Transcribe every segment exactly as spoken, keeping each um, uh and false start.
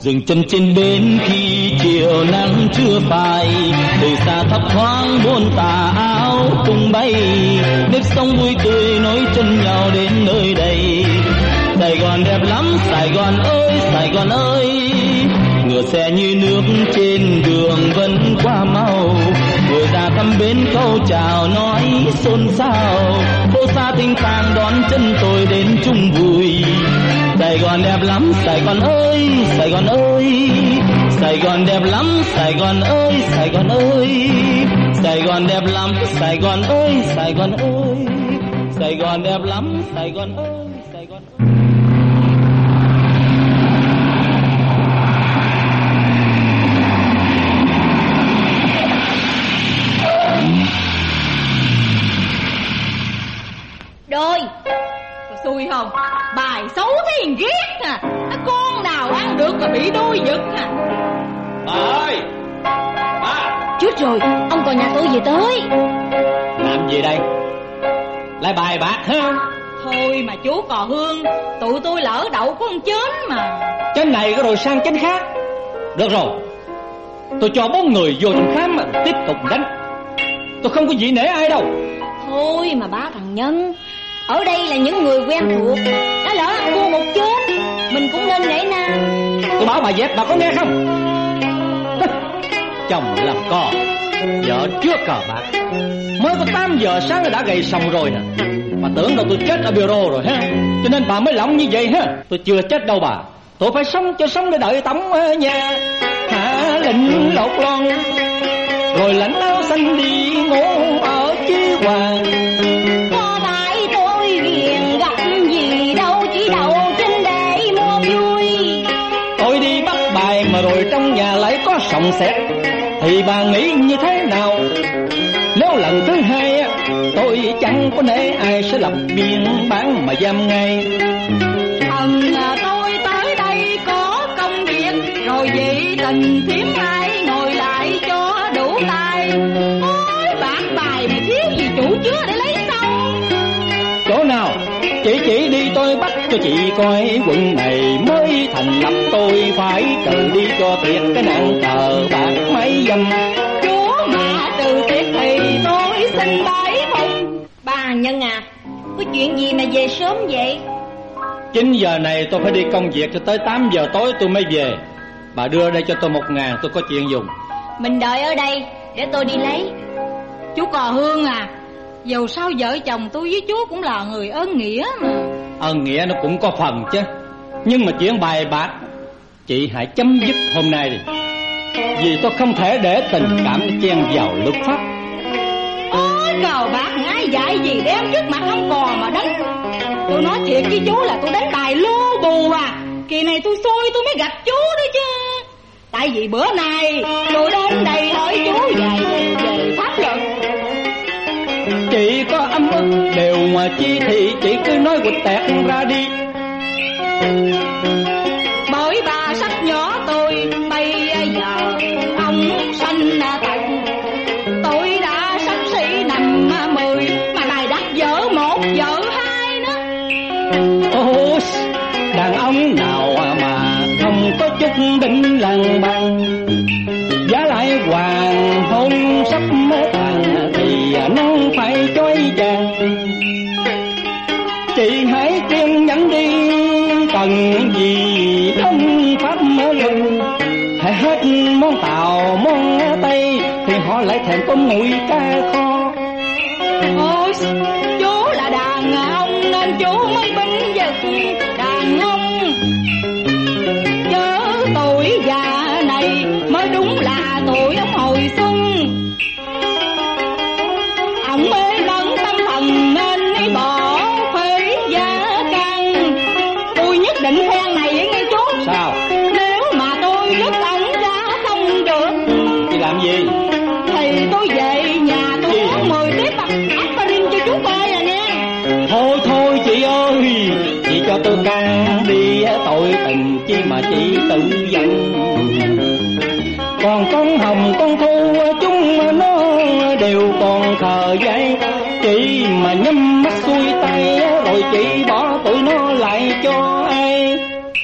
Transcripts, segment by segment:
Dừng chân trên bến khi chiều nắng chưa phai, từ xa thấp thoáng buôn tà áo tung bay, nếp sống vui tươi nối chân nhau đến nơi đây. Sài Gòn đẹp lắm, Sài Gòn ơi, Sài Gòn ơi, ngựa xe như nước trên đường vẫn qua mau, người ra thăm bến câu chào nói xôn xao, phố xa tinh tàng đón chân tôi đến chung vui. Sài Gòn đẹp lắm, Sài Gòn ơi, Sài Gòn ơi, Sài Gòn đẹp lắm, Sài Gòn ơi, Sài Gòn ơi, Sài Gòn đẹp lắm, Sài Gòn ơi, Sài Gòn ơi, Sài Gòn đẹp lắm, Sài Gòn ơi, Sài Gòn ơi. Đôi xui không, bài xấu thế ghét à, con nào ăn được mà bị đôi giật à. Bà ơi, bà. Chút rồi, ông còn nhà tôi về tới. Làm gì đây? Lại bài bạc ha? Thôi mà chú Cò Hương, tụi tôi lỡ đậu có con chến mà. Chén này có rồi sang chén khác. Được rồi, tôi cho bốn người vô trong khám mà tiếp tục đánh. Tôi không có gì nể ai đâu. Thôi mà bá thằng Nhân, ở đây là những người quen thuộc, đã lỡ ăn thua một chén, mình cũng nên nể na. Tôi bảo bà dẹp, bà có nghe không? Chồng làm cò, vợ chưa cờ bạc, mới có tám giờ sáng đã gầy sòng rồi nè. Bà tưởng đâu tôi chết ở bureau rồi ha, cho nên bà mới lỏng như vậy ha. Tôi chưa chết đâu bà, tôi phải sống cho sống để đợi tống nhà. Hạ lệnh lột lon, rồi lãnh áo xanh đi ngủ ở Chí Hoàng. Có phải tôi ghiền gặp gì đâu, chỉ đậu trên để mua vui. Tôi đi bắt bài mà rồi trong nhà lại có sòng sẹt, thì bà nghĩ như thế nào? Nếu lần thứ hai tôi chẳng có nể ai sẽ lập biên bản mà giam ngay. Thần là tôi tới đây có công việc, rồi vậy tình thiếm ai ngồi lại cho đủ tay. Ôi bạc bài mà thiếu gì chủ chứa để lấy sao? Chỗ nào? Chị chỉ đi tôi bắt cho chị coi. Quận này mới thành lập tôi phải trừ đi cho tiệt cái nạn cờ bạc mấy dâm. Chúa mà trừ tiệt thì tôi xin bái phục. Bà Nhân à, có chuyện gì mà về sớm vậy? Chín giờ này tôi phải đi công việc cho tới tám giờ tối tôi mới về. Bà đưa đây cho tôi một ngàn, tôi có chuyện dùng. Mình đợi ở đây để tôi đi lấy. Chú Cò Hương à, dù sao vợ chồng tôi với chú cũng là người ơn nghĩa mà. Ơn nghĩa nó cũng có phần chứ, nhưng mà chuyện bài bạc chị hãy chấm dứt hôm nay đi. Vì tôi không thể để tình cảm chen vào luật pháp. Ôi cờ bạc ai dạy gì đem trước mặt không cò mà đánh. Tôi nói thiệt với chú là tôi đánh bài lô bù à. Kỳ này tôi xui tôi mới gặp chú đó chứ. Tại vì bữa nay tôi đến đây hỏi chú về về pháp luật. Chị có âm ức đều mà chi thì chị cứ nói quịch tẹt ra đi. Bởi bà sắc nhỏ tôi bây giờ ông sanh tật, tôi đã sắp xỉ năm mười mà lại đặt vợ một vợ hai nữa. Ô, đàn ông nào mà không có chút đỉnh lăng bằng. Giá lại hoàng hôn sắp mới tàn thì nắng phải chói chang. Chị hãy kiên nhẫn đi, cần gì đông pháp mơ lưng. Hãy hết món tàu món tây thì họ lại thèm có mùi cá kho. Ôi, chú là đàn ông nên chú mới binh vực đàn ông. Chớ tuổi già này mới đúng là tuổi ông hồi xuân. Ông mê mẩn tâm thần nên đi bỏ phế gia căn. Tôi nhất định phen này với nghe chú. Sao? Nếu mà tôi dứt ẩn ra không được. Chị làm gì? Thì tôi về nhà tôi uống mười tiếp aspirin cho chú coi à nha. Thôi thôi chị ơi, chị cho tôi can đi, tội tình chi mà chị tự giận. Còn con Hồng con Thu chúng nó đều còn khờ dại. Chị mà nhắm mắt xuôi tay rồi chị bỏ tụi nó lại cho ai?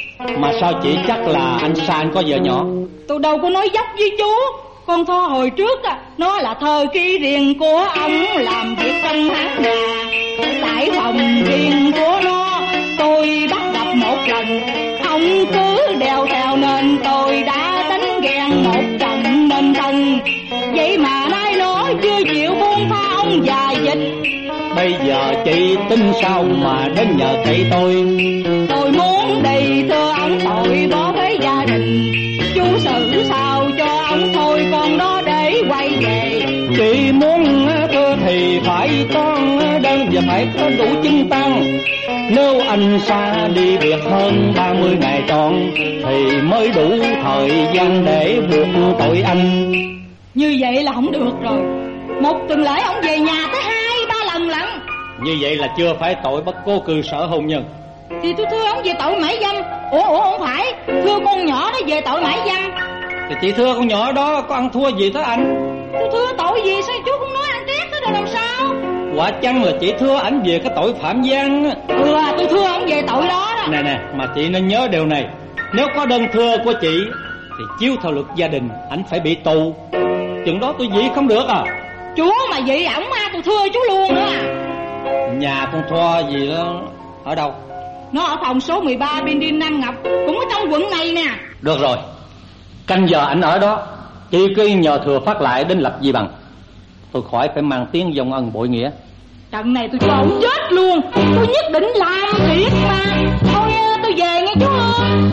Mà sao chị chắc là anh San có vợ nhỏ? Tôi đâu có nói dốc với chú. Con Tho hồi trước à, nó là thời kỳ riêng của ông, làm việc trong hãng nhà. Tại phòng riêng của nó tôi bắt gặp một lần, ông cứ đèo theo nên tôi đã tính ghen một chồng nên thân. Vậy mà nay nó chưa chịu buông tha ông già dịch. Bây giờ chị tính sao mà đến nhờ cậy tôi? Tôi muốn đi thưa ông tội bỏ với gia đình. Chú xử sao cho ông thôi con đó để quay về. Chị muốn thưa thì phải toan đơn và phải có đủ chứng tăng. Nếu anh xa đi việc hơn ba mươi ngày tròn thì mới đủ thời gian để buộc tội anh. Như vậy là không được rồi. Một tuần lễ ông về nhà tới hai ba lần lận. Như vậy là chưa phải tội bất cố cư sở hôn nhân. Thì tôi thưa ông về tội mãi dâm. Ủa ủa không phải, thưa con nhỏ đó về tội mãi dâm. Thì chị thưa con nhỏ đó có ăn thua gì tới anh? Tôi thưa tội gì sao chú không nói ăn trét tới đâu làm sao? Quả chăng là chị thưa ảnh về cái tội phạm gian? Ừ à, tôi thưa ông về tội đó đó. Nè nè, mà chị nên nhớ điều này. Nếu có đơn thưa của chị thì chiếu theo luật gia đình ảnh phải bị tù. Chừng đó tôi dị không được à? Chú mà dị ổng à, tôi thưa chú luôn nữa à. Nhà con Thoa gì đó ở đâu? Nó ở phòng số mười ba bên đi Nam Ngọc, cũng ở trong quận này nè. Được rồi, canh giờ ảnh ở đó, chị cứ nhờ thừa phát lại đến lập di bằng. Tôi khỏi phải mang tiếng dòng ân bội nghĩa. Trận này tôi cho ổng chết luôn. Tôi nhất định làm thiệt mà. Thôi tôi về nghe chú ơi.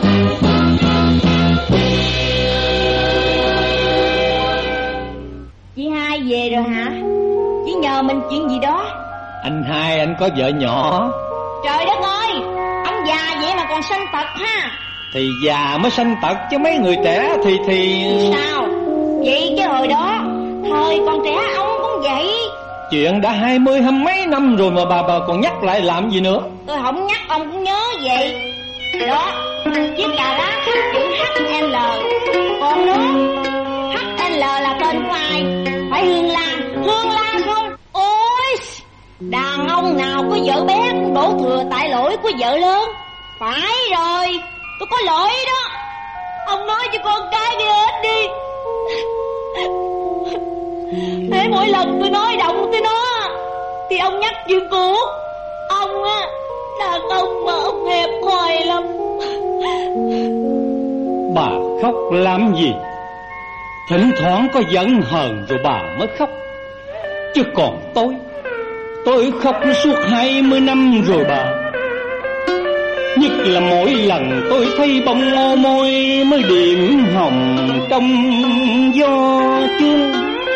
Chị Hai về rồi hả? Chị nhờ mình chuyện gì đó? Anh Hai anh có vợ nhỏ. Trời đất ơi, ông già vậy mà còn sanh tật ha. Thì già mới sanh tật chứ mấy người trẻ thì thì sao? Vậy cái hồi đó thời còn trẻ ông cũng vậy. Chuyện đã hai mươi hai mấy năm rồi mà bà bà còn nhắc lại làm gì nữa? Tôi không nhắc ông cũng nhớ vậy. Đó, chiếc cà rá khắc chữ hát lờ. Còn nữa, hát lờ là tên của ai? Phải Hương Lan. Hương Lan không? Ôi, đàn ông nào có vợ bé cũng đổ thừa tại lỗi của vợ lớn. Phải rồi, tôi có lỗi đó. Ông nói cho con cái đi hết đi. Thế mỗi lần tôi nói động tới nó thì ông nhắc chuyện cũ. Ông á, đàn ông mà ông hẹp hòi lắm. Bà khóc làm gì? Thỉnh thoảng có giận hờn rồi bà mới khóc. Chứ còn tôi Tôi khóc suốt hai mươi năm rồi bà. Nhất là mỗi lần tôi thấy bông ngô môi mới điểm hồng trong gió chuông.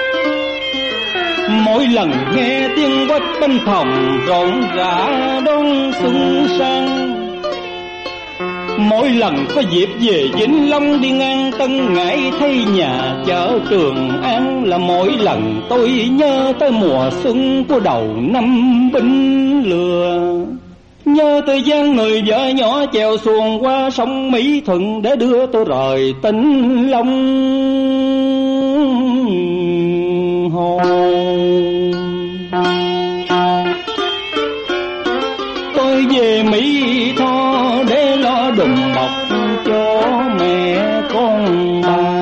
Mỗi lần nghe tiếng quách bên phòng rộn rã đón xuân sang. Mỗi lần có dịp về Vĩnh Long đi ngang Tân Ngãi thấy nhà chợ Trường An là mỗi lần tôi nhớ tới mùa xuân của đầu năm Bính Lừa. Nhớ tới dáng người vợ nhỏ chèo xuồng qua sông Mỹ Thuận để đưa tôi rời Tỉnh Long Hồ. Tôi về Mỹ Tho để lo đùm bọc cho mẹ con bà.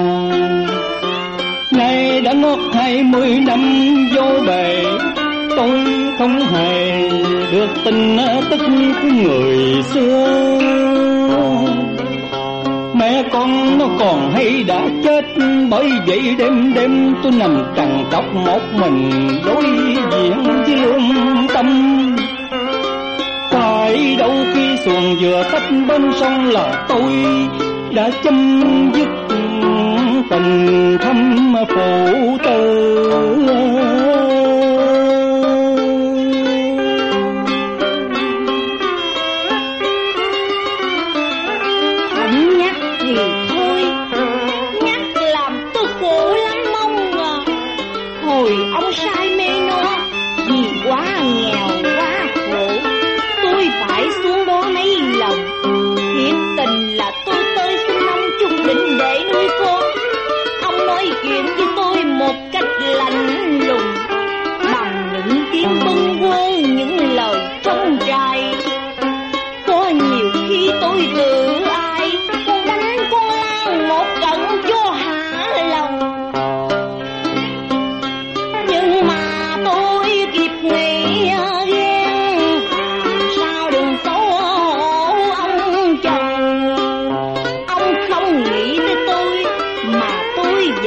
Nay đã ngót hai mươi năm vô bề, tôi không hề được tin tức của người xưa. Mẹ con nó còn hay đã chết, bởi vậy đêm đêm tôi nằm trằn trọc một mình đối diện với lương tâm. Phải đâu khi xuồng vừa tách bên sông là tôi đã chấm dứt tình thâm phụ tử. Không nhắc thì thôi, nhắc làm tôi khổ lắm ông à. Hồi ông sai mê nó vì quá nghèo quá khổ, tôi phải xuống đó mấy lần. Thiệt tình là tôi tới xin ông Trung Định để nuôi con. Ông nói chuyện với tôi một cách lạnh lùng,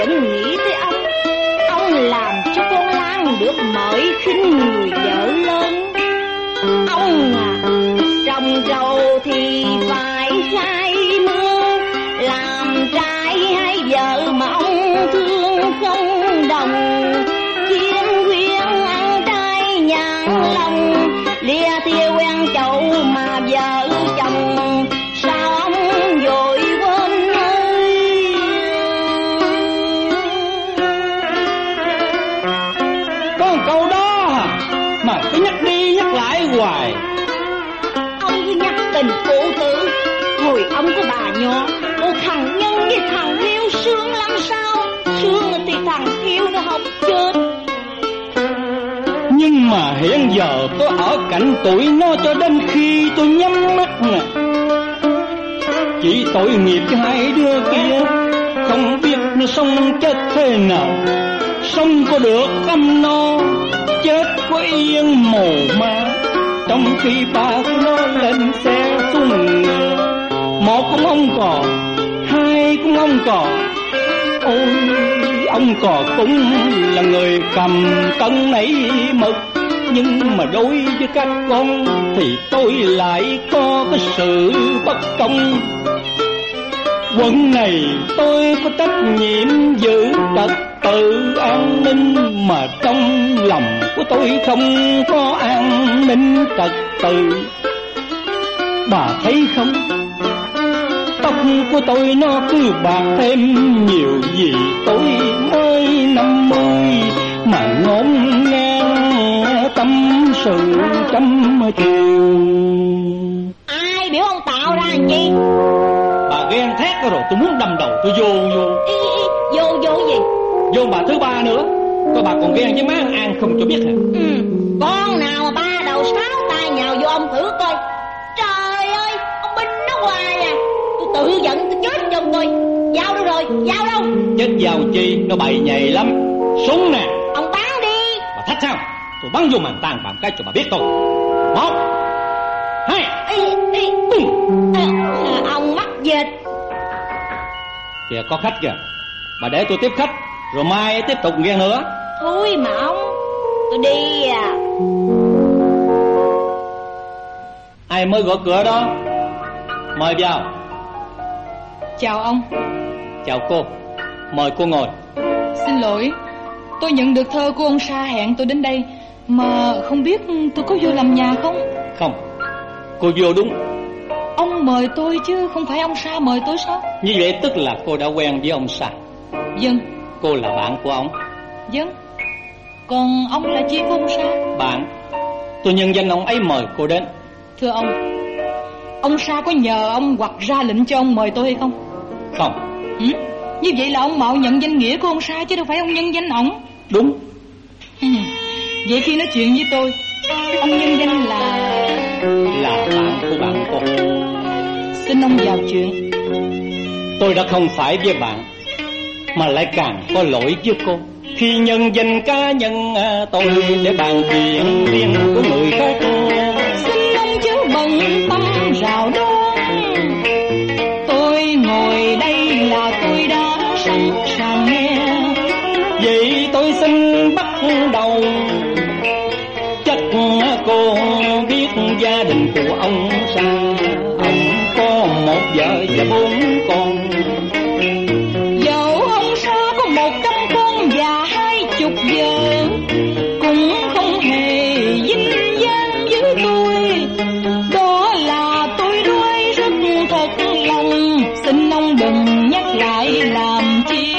đến nghĩ tới ông. Ông làm cho con Lan được mời khinh người vợ lớn. Ông à, trồng trầu thì phải khai mưa, làm trai hay vợ mà ông thương không đồng. Chiên quyên ăn trai nhàn lòng, lia tia quen chậu mà vợ chồng. Sao ông vội quên ơi? Có câu đó mà cứ nhắc đi nhắc lại hoài. Ông cứ nhắc tình phụ tử. Hồi ông có bà nhỏ, một thằng Nhân với thằng Liêu sướng lắm sao? Sướng thì thằng Kiêu nó học chết. Nhưng mà hiện giờ tôi ở cạnh tụi nó cho đến khi tôi nhắm mắt nè. Chỉ tội nghiệp cho hai đứa kia, không biết nó sống chết thế nào. Sống có được căm no, chết có yên mồ ma. Trong khi ba của nó lên xe xuống ngựa, một cũng không còn, hai cũng không còn. Ôi, ông cò cũng là người cầm cân nảy mực, nhưng mà đối với các con thì tôi lại có cái sự bất công. Quận này tôi có trách nhiệm giữ trật tự an ninh, mà trong lòng của tôi không có an ninh trật tự. Bà thấy không, tóc của tôi nó cứ bạc thêm nhiều, vì tôi mới năm mươi mà ngổn ngang tâm sự trăm chiều. Ai biểu ông tạo ra làm chi? Bà ghen thét rồi, tôi muốn đâm đầu tôi vô vô. Ý, ý, vô vô gì? Vô bà thứ ba nữa. Có bà còn ghen với má An không cho biết hả? Ừ, con nào mà ba đầu sáu tay nhào vô ông thử coi. Trời ơi, ông binh nó hoài à. Tôi tự giận tôi chết trong tôi. Dao đâu rồi, dao đâu? Chết dao chi, nó bày nhầy lắm. Súng nè. Ông bắn đi. Bà thách sao? Tôi bắn vô màn tàn bằng cái cho bà biết thôi. Một, hai, ý, ý. À, ông mắc dịch. Kìa có khách kìa. Bà để tôi tiếp khách, rồi mai tiếp tục ghen nữa. Thôi mà ông, tôi đi à. Ai mới gõ cửa đó? Mời vào. Chào ông. Chào cô. Mời cô ngồi. Xin lỗi, tôi nhận được thơ của ông Sa hẹn tôi đến đây, mà không biết tôi có vô làm nhà không? Không, cô vô đúng. Ông mời tôi chứ không phải ông Sa mời tôi sao? Như vậy tức là cô đã quen với ông Sa. Vâng. Cô là bạn của ông. Vâng. Còn ông là chi của ông Sa? Bạn. Tôi nhân danh ông ấy mời cô đến. Thưa ông, ông Sa có nhờ ông hoặc ra lệnh cho ông mời tôi hay không? Không. Ừ? Như vậy là ông mạo nhận danh nghĩa của ông Sa chứ đâu phải ông nhân danh ổng. Đúng. Ừ. Vậy khi nói chuyện với tôi, ông nhân danh là... Là bạn của bạn cô. Xin ông vào chuyện. Tôi đã không phải với bạn, mà lại càng có lỗi với cô khi nhân danh cá nhân tôi để bàn chuyện riêng của người khác. Xin ông chớ bận tâm rào đón, tôi ngồi đây là tôi đã sẵn sàng nghe. Vậy tôi xin bắt đầu. Chắc cô biết gia đình của ông Sa. Ông có một vợ và bốn con. Dẫu ông Sa có một trăm con và hai chục vợ, cũng không hề dính dáng với tôi. Đó là tôi nói rất thật lòng, xin ông đừng nhắc lại làm chi.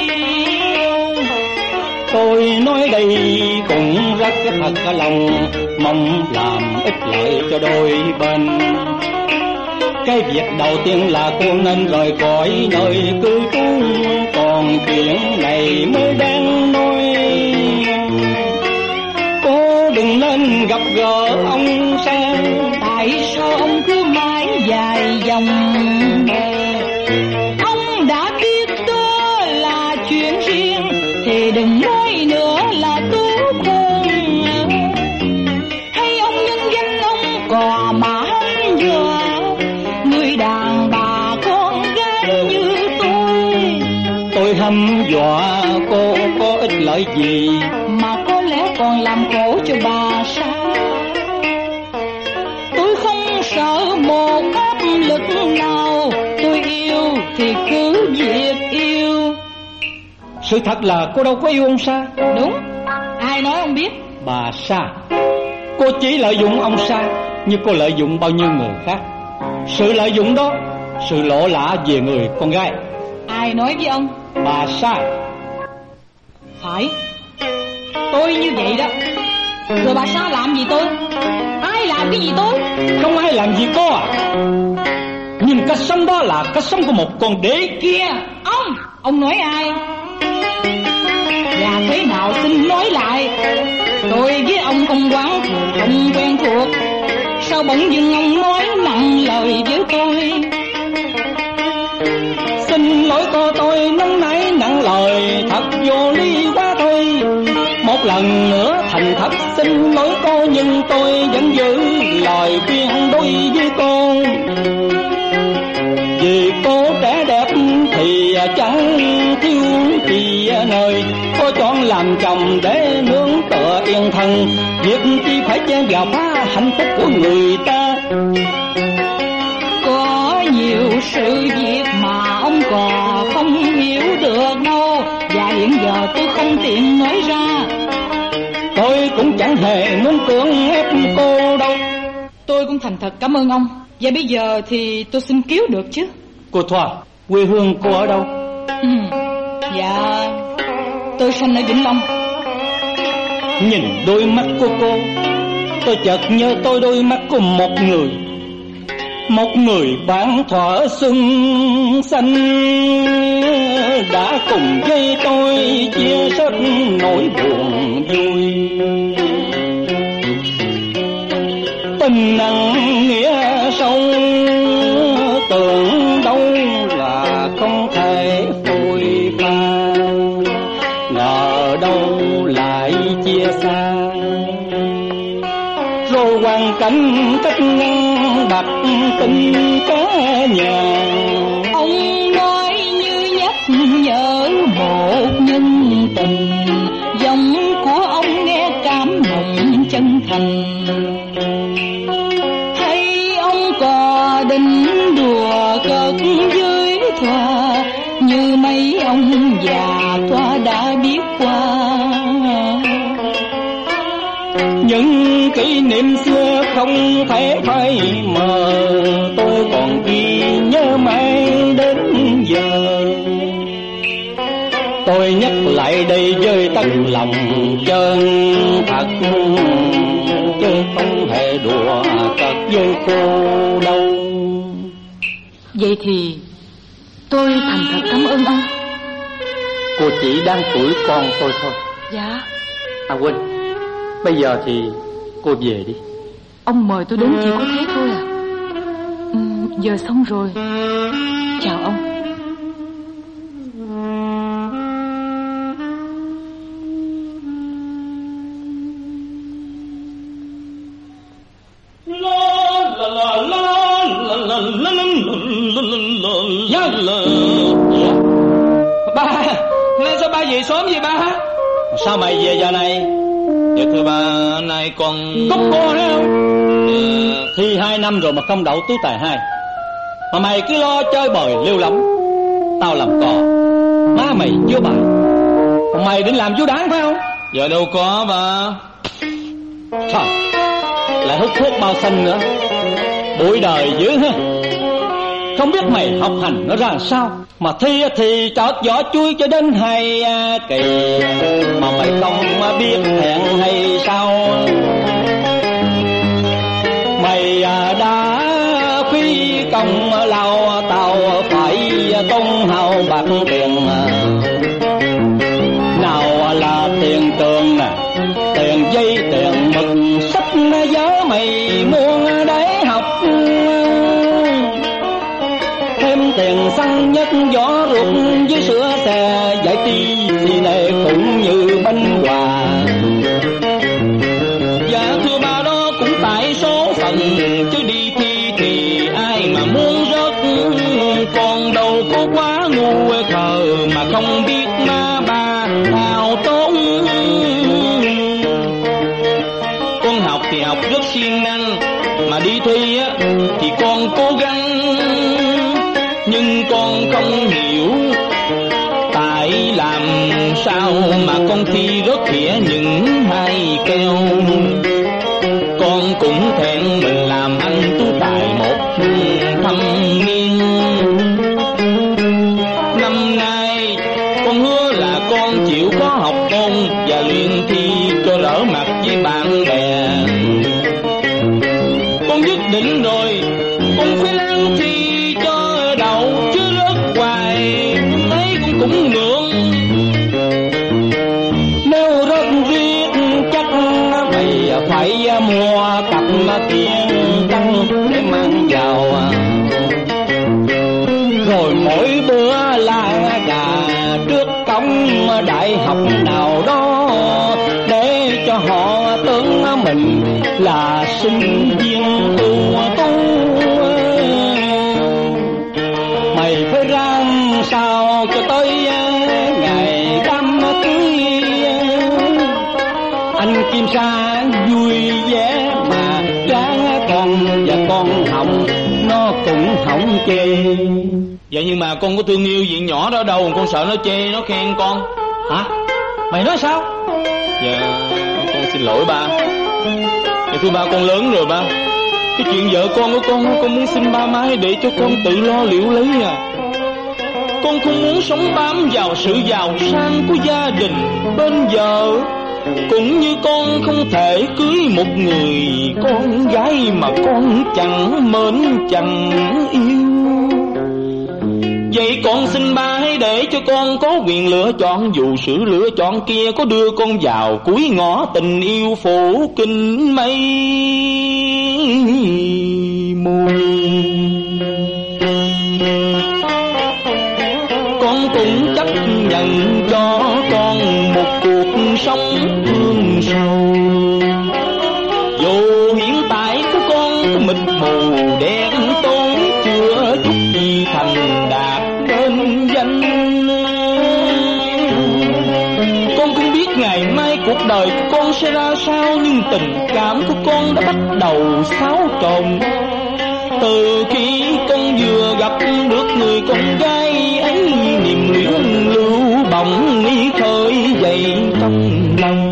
Tôi nói đây cũng rất thật lòng, mong làm ích lợi cho đôi bên. Cái việc đầu tiên là cô nên rời khỏi nơi cư trú, còn chuyện này mới đang nói. Cô đừng nên gặp gỡ ông Sa. Tại sao ông cứ mãi dài dòng bè? Ông đã biết đó là chuyện riêng thì đừng nói nữa là tú khôn. Hay ông nhân danh ông cò mà hăm dọa người đàn bà con gái như tôi. Tôi hăm dọa cô có ích lợi gì, mà có lẽ còn làm khổ cho bà sao? Tôi không sợ một áp lực nào, tôi yêu thì cứ việc yêu. Sự thật là cô đâu có yêu ông Sa. Đúng, ai nói ông biết? Bà Sa, cô chỉ lợi dụng ông Sa như cô lợi dụng bao nhiêu người khác. Sự lợi dụng đó, sự lộ lạ về người con gái. Ai nói với ông? Bà Sa. Phải, tôi như vậy đó. Rồi bà Sa làm gì tôi? Ai làm cái gì tôi? Không ai làm gì cô à. Nhưng cách sống đó là cách sống của một con đế. Kìa, ông, ông nói ai? Là thế nào xin nói lại. Tôi với ông không quán thù, không quen thuộc. Sao bỗng dưng ông nói nặng lời với tôi? Xin lỗi cô, tôi nóng nảy nặng lời, thật vô lý quá thôi. Một lần nữa thành thật xin lỗi cô, nhưng tôi vẫn giữ lời khuyên đối với cô. Vì cô trẻ đẹp thì chẳng thiếu gì nơi, cô chọn làm chồng để nương tựa yên thân, việc chi phải chen vào phá hạnh phúc của người ta. Có nhiều sự việc mà ông còn không hiểu được đâu, và hiện giờ tôi không tiện nói ra. Tôi cũng chẳng hề muốn cưỡng ép cô đâu. Tôi cũng thành thật cảm ơn ông. Và bây giờ thì tôi xin cứu được chứ. Cô Thoa, quê hương cô ở đâu? Ừ, dạ, tôi sinh ở Vĩnh Long. Nhìn đôi mắt của cô, tôi chợt nhớ tôi đôi mắt của một người. Một người bạn thuở xuân xanh, đã cùng với tôi chia sẻ nỗi buồn vui. Tình nặng nghĩa sâu, tưởng đâu là không thể phôi pha, ngờ đâu lại chia xa. Rồi hoàn cảnh cách ngăn bạc tình cả nhà. Ông nói như nhắc nhở một nhân tình, giọng của ông nghe cảm động chân thành. Thấy ông có định đùa cợt với Thoa, như mấy ông già Thoa đã biết qua. Những kỷ niệm xưa không thể phai mờ, tôi còn ghi nhớ mãi đến giờ. Tôi nhắc lại đây với tất lòng chân thật, chứ không hề đùa cợt với cô đâu. Vậy thì tôi thành thật cảm ơn ông. Cô chỉ đang tuổi con tôi thôi. Dạ. À quên, bây giờ thì cô về đi. Ông mời tôi đến chỉ có thế thôi à? Ừ, giờ xong rồi. Chào ông. Ba, nay sao ba về sớm vậy ba? Sao mày về giờ này? Dạ thưa ba, nay con... Cúc cô đấy không? Dạ... Thi hai năm rồi mà không đậu tú tài hai, mà mày cứ lo chơi bời liêu lắm. Tao làm cò, má mày chưa bài, còn mày định làm chú đáng phải không? Dạ đâu có ba. Sao lại hút thuốc bao xanh nữa, bụi đời dữ ha. Không biết mày học hành nó ra sao, mà thi thì chót vỏ chui cho đến hai kỳ, mà mày không biết hẹn hay sao? Mày đã phi công lao tàu phải tốn hao bạc tiền, nào là tiền trường nè, tiền dây, tiền mực, sách gió mày mua để học, thêm tiền xăng nhất gió ruột với sữa xe, giải ti thì này cũng như bánh quà. Dạ thưa ba, đó cũng tại số phận, chứ đi thi thì ai mà muốn rớt. Con đâu có quá ngu khờ mà không biết biết ma bà hào tốn. Con học thì học rất siêng năng, mà đi thi á thì con cố gắng, nhưng con không hiểu tại làm sao mà con thi rớt khỉa những hai keo. Con cũng thẹn mình làm anh tú tài một thâm niên. Năm nay con hứa là con chịu khó học môn và luyện thi cho rỡ mặt với bạn bè. Con quyết định rồi, con phải lăn thi cho đậu chứ rớt hoài thấy con cũng ngượng. Nếu rớt riết chắc mày phải mua cặp tiền tăng để mang vào, rồi mỗi bữa la gà trước cổng đại học nào đó để cho họ tưởng mình là sinh viên tu tu. Mày phải làm sao cho tới ngày đám cưới anh Kim Sa vui vẻ mà chán con và con Hồng nó cũng không chê. Vậy nhưng mà con có thương yêu diện nhỏ đó đâu, con sợ nó chê nó khen con. Hả? Mày nói sao? Dạ con xin lỗi ba. Dạ thưa ba, con lớn rồi ba. Cái chuyện vợ con của con, con muốn xin ba má để cho con tự lo liệu lấy à. Con không muốn sống bám vào sự giàu sang của gia đình bên vợ, cũng như con không thể cưới một người con gái mà con chẳng mến chẳng yêu. Vậy con xin ba hãy để cho con có quyền lựa chọn, dù sự lựa chọn kia có đưa con vào cuối ngõ tình yêu phủ kinh mây mù. Con cũng chấp nhận cho con một cuộc sống thương sâu, dù hiện tại của con có mịt mù đen tối chưa chút gì thành đạt đến danh. Con không biết ngày mai cuộc đời của con sẽ ra sao, nhưng tình cảm của con đã bắt đầu xáo trộn từ khi con vừa gặp được người con gái ấy. Niềm luyến lưu bỗng nghi khơi dậy trong lòng.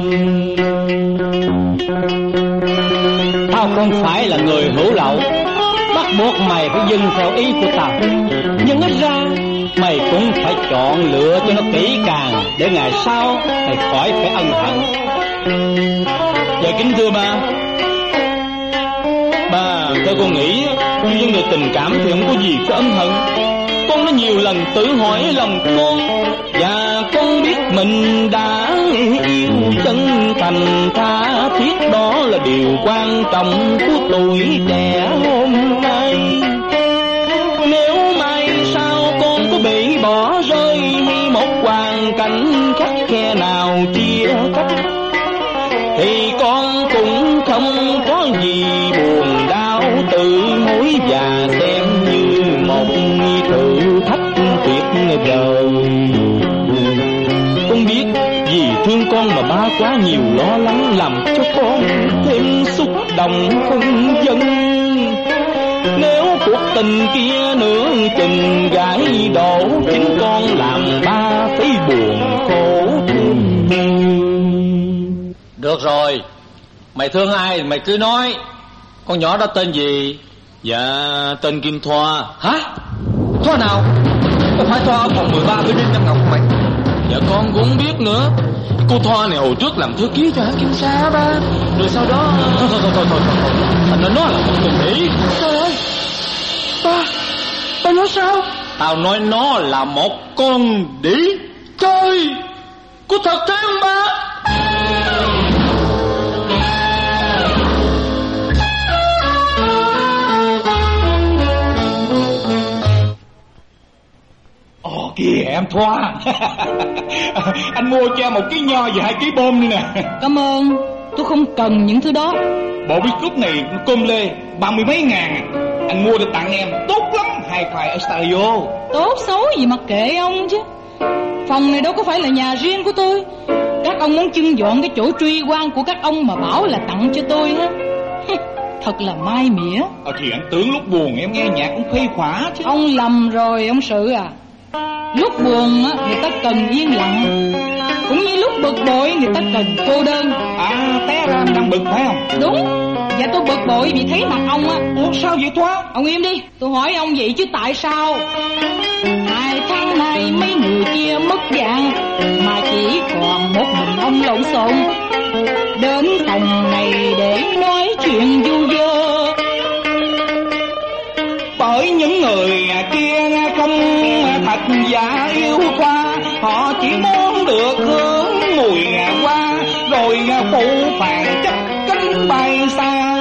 Tao không phải là người hữu lậu, bắt buộc mày phải dâng theo ý của tao, nhưng ít ra mày cũng phải chọn lựa cho nó kỹ càng để ngày sau mày khỏi phải ân hận. Dạ kính thưa ba, ba theo con nghĩ cái vấn đề tình cảm thì không có gì phải ân hận. Con đã nhiều lần tự hỏi lòng con, và con biết mình đã yêu chân thành tha thiết, đó là điều quan trọng của tuổi trẻ hôm nay. Nếu mai sau con có bị bỏ rơi hay một hoàn cảnh khắc khe nào chia cách, thì con cũng không có gì buồn đau tự hối, và xem như một thử thách tuyệt vời. Con biết vì thương con mà ba quá nhiều lo lắng, làm cho con thêm xúc động phân vân. Nếu cuộc tình kia nửa chừng gãi đổ, chính con làm ba thấy buồn khổ thương nhiều. Được rồi, mày thương ai mày cứ nói. Con nhỏ đó tên gì? Dạ tên Kim Thoa. Hả? Thoa nào? Có phải Thoa ở phòng mười ba bên Đinh Nam Ngọc không mày? Dạ con cũng không biết nữa. Cô Thoa này hồi trước làm thư ký cho hãng Kim Sa ba, rồi sau đó Thôi thôi thôi thôi thôi, thôi. Thành ra nó là một tình mỹ. Trời ơi, ba, ba nói sao? Tao nói nó là một con đĩ. Trời, có thật thế không ba? Ồ kìa em Thoa. Anh mua cho một ký nho và hai ký bom nữa nè. Cảm ơn, tôi không cần những thứ đó. Bộ biscuit này cơm lê ba mươi mấy ngàn. Anh mua để tặng em, tốt lắm, hai khoai ở Stadio. Tốt xấu gì mà kệ ông chứ. Phòng này đâu có phải là nhà riêng của tôi. Các ông muốn trưng dọn cái chỗ truy quan của các ông mà bảo là tặng cho tôi á. Thật là mai mỉa. Ờ thì anh tưởng lúc buồn em nghe nhạc cũng khuây khỏa chứ. Ông lầm rồi ông Sự à. Lúc buồn á người ta cần yên lặng, cũng như lúc bực bội người ta cần cô đơn. À té ra em đang bực phải không? Đúng. Và tôi bực bội vì thấy mặt ông á. Ủa sao vậy Thoa? Ông im đi, tôi hỏi ông vậy chứ tại sao hai tháng nay mấy người kia mất dạng mà chỉ còn một mình ông lộn xộn đến phòng này để nói chuyện du dơ? Bởi những người kia không thật giả yêu Thoa, họ chỉ muốn được hương mùi hoa rồi phụ phàng chấp cánh bay xa.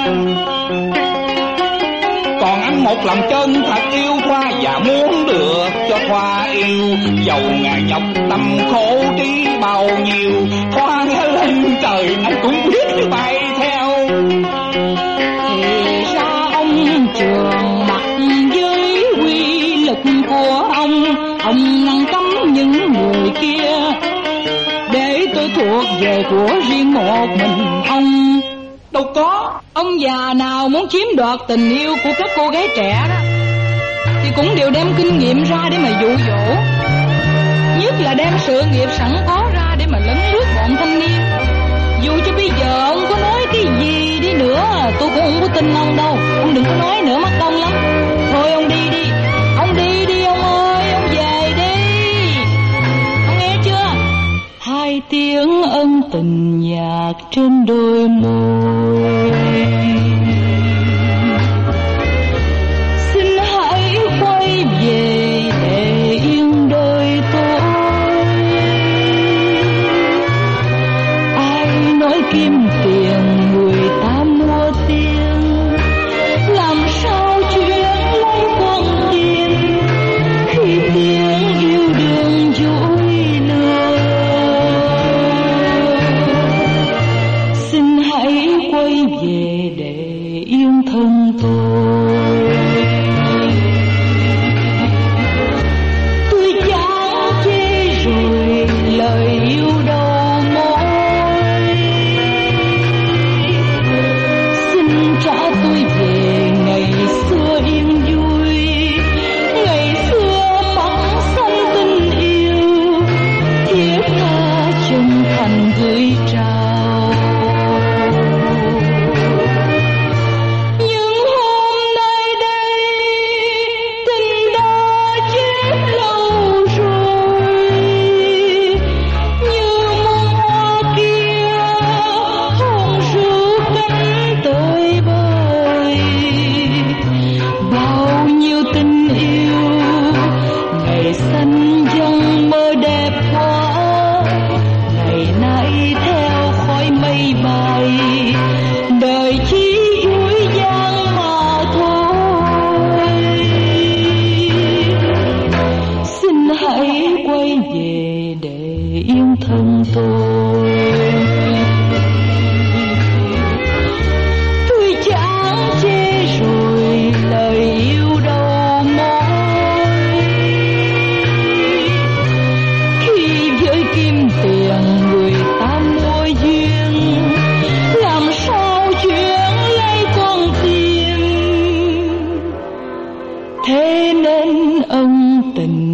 Còn anh một lòng chân thật yêu Thoa và muốn được cho Thoa yêu, dầu ngà nhọc tâm khổ đi bao nhiêu, Thoa nghe lên trời anh cũng biết bay theo. Thì ra ông trường mặt với quy lực của ông, ông ngăn cấm những người kia để tôi thuộc về của riêng một mình ông. Đâu có. Ông già nào muốn chiếm đoạt tình yêu của các cô gái trẻ đó thì cũng đều đem kinh nghiệm ra để mà dụ dỗ, nhất là đem sự nghiệp sẵn có ra để mà lấn lướt bọn thanh niên. Dù cho bây giờ ông có nói cái gì đi nữa tôi cũng không có tin ông đâu. Ông đừng có nói nữa mất công lắm. Thôi ông đi đi. Ông đi đi ông ơi. Ông về đi. Ông nghe chưa? Hai tiếng ân tình nhạt trên đôi môi, xin hãy quay về để yên đời tôi. Ai nói kiếm tiền người ta mua tiền, làm sao chuyện lấy con tiền khi tiếng yêu đương dối lừa. Xin hãy quay về để yên thân tôi. Tôi chán chê rồi lời yêu đâu mối, xin trả tôi về ngày xưa yên vui, ngày xưa mắt xanh tình yêu thiết tha chân thành gửi trao. Nhưng hôm nay đây tình đã chết lâu rồi, như muôn hoa kia hôn ru cánh tơi bời. Bao nhiêu tình yêu ngày xanh dâng mơ đẹp quá, ngày nay theo khói mây bay, đời chỉ dối gian mà thôi. Xin hãy quay về để yên thân tôi. Tôi chán chê rồi lời yêu đâu mối, khi với kim tiền người ta mua duyên, làm sao chuyện lấy con tim. Thế nên ân tình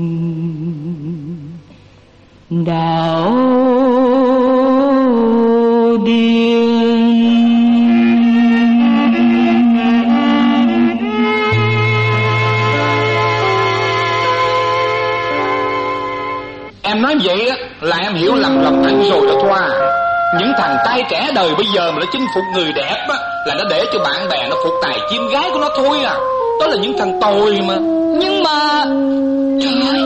đạo điên. Em nói vậy á là em hiểu lầm lầm anh rồi đó Thoa. Những thằng trai trẻ đời bây giờ mà nó chinh phục người đẹp á là nó để cho bạn bè nó phục tài chim gái của nó thôi à. Đó là những thằng tồi mà. Nhưng mà trời ơi,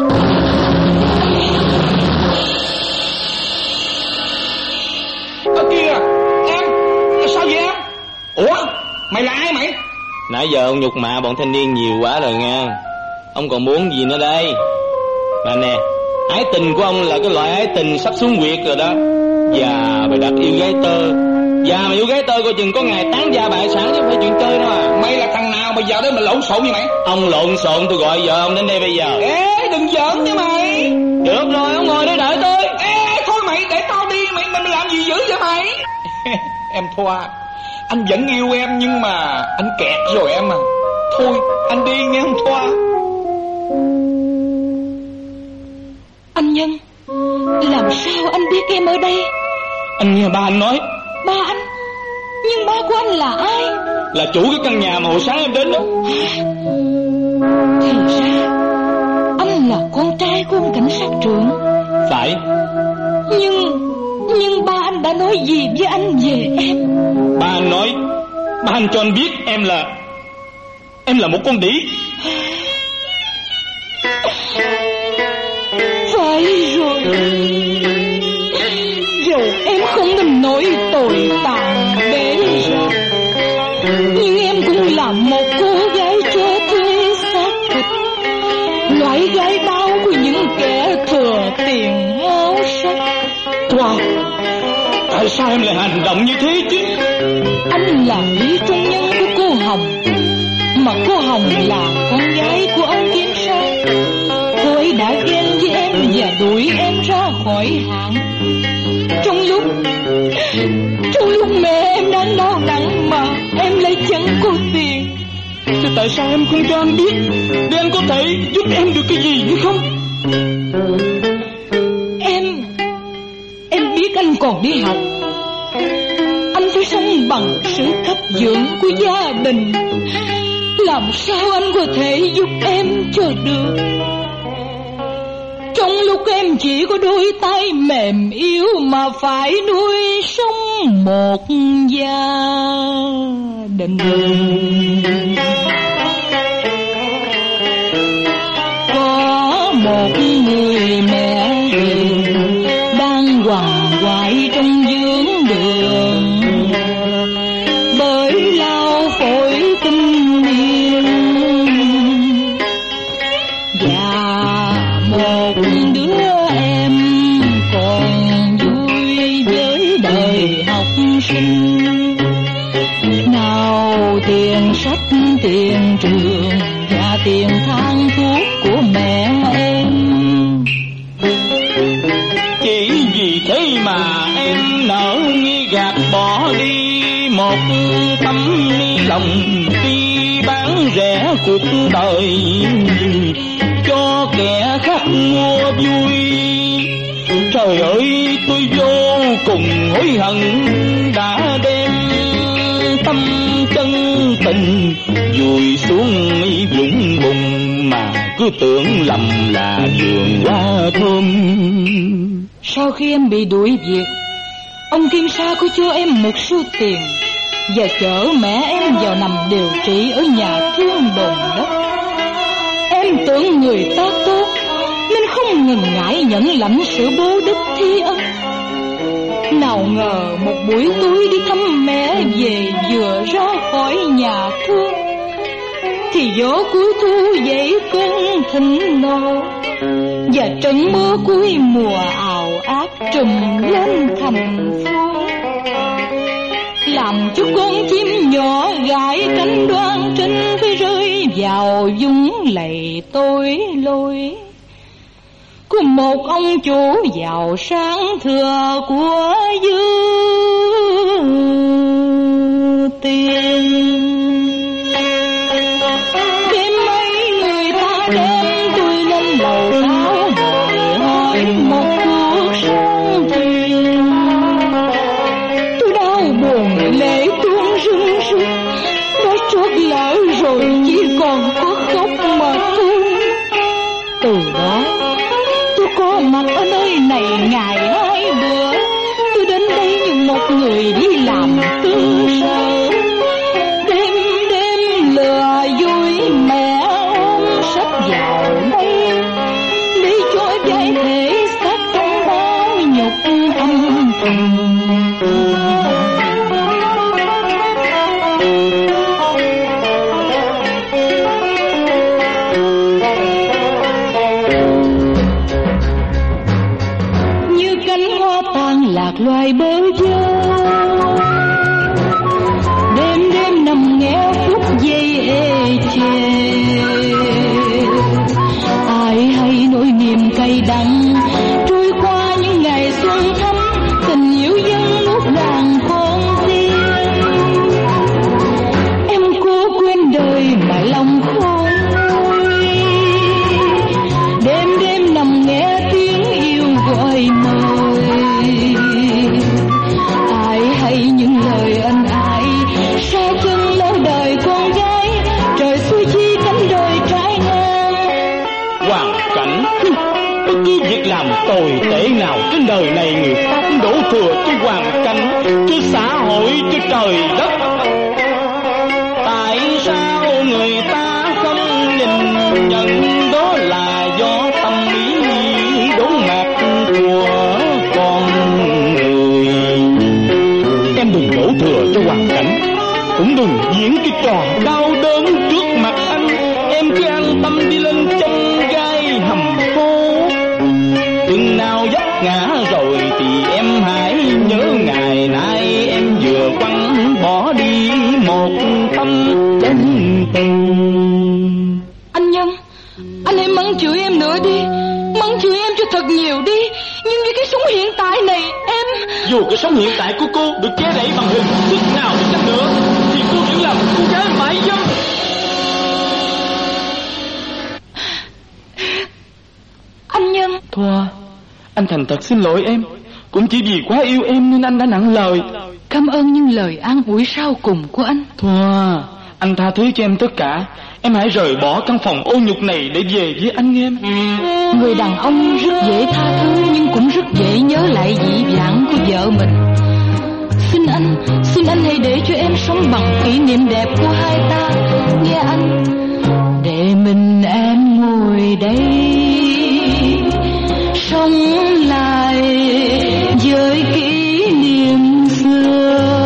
Ơ kìa em, sao vậy em? Ủa mày là ai mày? Nãy giờ ông nhục mạ bọn thanh niên nhiều quá rồi nha. Ông còn muốn gì nữa đây? Mà nè, ái tình của ông là cái loại ái tình sắp xuống huyệt rồi đó. Già mày đặt yêu gái tơ, già mà yêu gái tơ coi chừng có ngày tán gia bại sản chứ không phải chuyện chơi đâu à. Mày là thằng nào mà giờ đây mà lộn xộn như mày? Ông lộn xộn tôi gọi vợ ông đến đây bây giờ. Ê đừng giỡn nha mày. Được Được rồi, ông ngồi đây đợi tôi. Ê, thôi mày, để tao đi. Mày mày làm gì dữ vậy mày? Em Thoa, anh vẫn yêu em nhưng mà anh kẹt rồi em à. Thôi, anh đi nghe ông Thoa. Anh Nhân, làm sao anh biết em ở đây? Anh nghe ba anh nói. Ba anh? Nhưng ba của anh là ai? Là chủ cái căn nhà mà hồi sáng em đến đó. Thì ra anh là con trai của ông cảnh sát trưởng. Phải. Nhưng Nhưng ba anh đã nói gì với anh về em? Ba anh nói, ba anh cho anh biết em là Em là một con đĩ. Phải rồi. Rồi em không nên nói tội tàn bế ra, nhưng em cũng là một cô gái cho thuê xác thịt, loại gái bao của những kẻ thừa tiền háo sắc. Wow, tại sao em lại hành động như thế chứ? Anh là lý trung nhân của cô Hồng, mà cô Hồng là con gái của ông kiểm sát. Cô ấy đã ghen với em và đuổi em ra khỏi hãng. Trong lúc Trong lúc mẹ em đang đau nặng mà em lại chẳng có tiền. Thì tại sao em không cho anh biết để anh có thể giúp em được cái gì hay không? Em Em biết anh còn đi học. Anh phải sống bằng sự cấp dưỡng của gia đình. Làm sao anh có thể giúp em cho được? Trong lúc em chỉ có đôi tay mềm yếu mà phải nuôi sống một gia đình. Có một người mẹ hiền đang quằn quại trong dưỡng đường, bởi lao phổi kinh niên, và một đứa em còn vui với đời học sinh. Nào tiền sách, tiền trường và tiền thang thuốc của mẹ em. Chỉ vì thế mà em nỡ nghi gạt bỏ đi một tấm lòng tuy bán rẻ cuộc đời cho kẻ khác mua vui. Trời ơi, tôi vô cùng hối hận đã đem tâm chân tình vùi xuống vũng bùn mà cứ tưởng lầm là vườn hoa thơm. Sau khi em bị đuổi việc, ông Kiên Sa có cho em một số tiền và chở mẹ em vào nằm điều trị ở nhà thương đồn đất. Em tưởng người ta tốt nên không ngần ngại nhận lãnh sự bố đức thi ân. Nào ngờ một buổi tối đi thăm mẹ về, vừa ra khỏi nhà thương thì gió cuối thu dậy cơn thịnh nộ, và trận mưa cuối mùa ào ạt trùm lên thành phố, làm cho con chim nhỏ gãi cánh đoan trinh phải rơi vào vũng lầy tối lôi của một ông chủ giàu sang thừa của dư tiền. Đêm ấy người ta đem tôi lên lầu cao đòi hỏi một cuộc sống thuyền. Tôi đau buồn lệ tuôn rưng rưng, nói trót lỡ rồi chỉ còn có khóc mà thôi. Từ đó tôi có mặt ở nơi này ngày hai bữa. Tôi đến đây như một người đi làm tư sở, đêm đêm lừa vui mẹ ôm sách vào đây để cho giải thể xác trong bao nhục âm thầm. Lạc loài bơ vơ, đêm đêm nằm nghe phút giây ê chề. Ai hay nỗi niềm cay đắng này người ta cũng đổ thừa cho hoàn cảnh, cho xã hội, cho trời đất. Tại sao người ta không nhìn nhận đó là do tâm lý đốn ngạc của con người? Em đừng đổ thừa cho hoàn cảnh, cũng đừng diễn cái trò đau đớn trước mặt anh. Em cứ an tâm đi lên trong gai hầm phố. Chừng nào vấp ngã rồi thì em hãy nhớ ngày nay em vừa quăng bỏ đi một tâm chân tình. Anh Nhân, anh hãy mắng chửi em nữa đi, mắng chửi em cho thật nhiều đi. Nhưng với cái sống hiện tại này em... Dù cái sống hiện tại của cô được che đậy bằng hình thức nào đi chăng nữa thì cô vẫn là một cô gái mại dâm. Anh Nhân. Thoa, anh thành thật xin lỗi em. Cũng chỉ vì quá yêu em nên anh đã nặng lời. Cảm ơn những lời an ủi sau cùng của anh. Thoa, anh tha thứ cho em tất cả. Em hãy rời bỏ căn phòng ô nhục này để về với anh em. Người đàn ông rất dễ tha thứ nhưng cũng rất dễ nhớ lại dị vãng của vợ mình. Xin anh, xin anh hãy để cho em sống bằng kỷ niệm đẹp của hai ta. Nghe anh, để mình em ngồi đây sống lại với kỷ niệm xưa.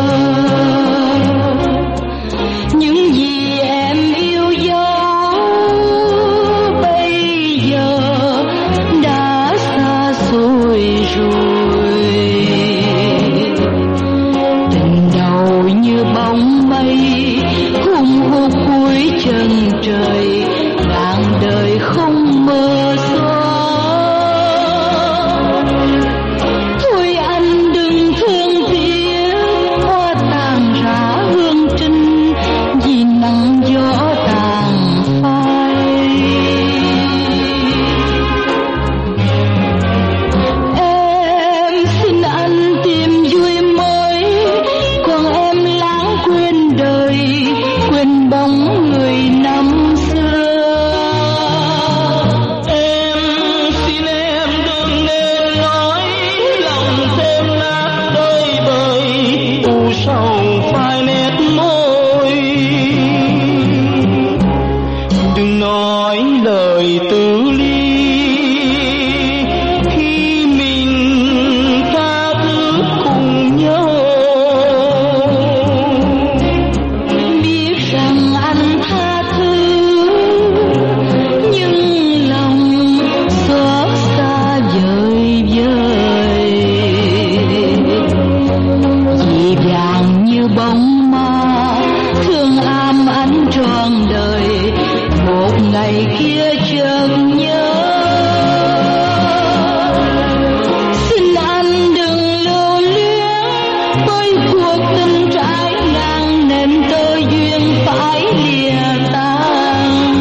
Những gì em yêu dấu bây giờ đã xa xôi rồi. Tình đầu như bóng mây hung hút cuối chân trời, ngàn đời không mơ xóa. Thôi anh đừng thương tiếc hoa tàn rã hương trinh vì nắng gió tàn phai. Em xin anh tìm vui mới, còn em lãng quên đời, quên bóng người năm xưa. Em xin em đừng nên nói lòng thêm nát đôi bời, u sầu phai nét môi. Đừng nói lời từ ly khi mình tha thứ cùng nhau. Biết rằng anh tha thứ nhưng lòng xót xa vời vời. Dịu dàng như bóng ma thương ám ảnh trọn đời, một ngày kia chợt nhớ. Xin anh đừng lưu luyến bởi cuộc tình trái ngang nên tơ duyên phải lìa tan.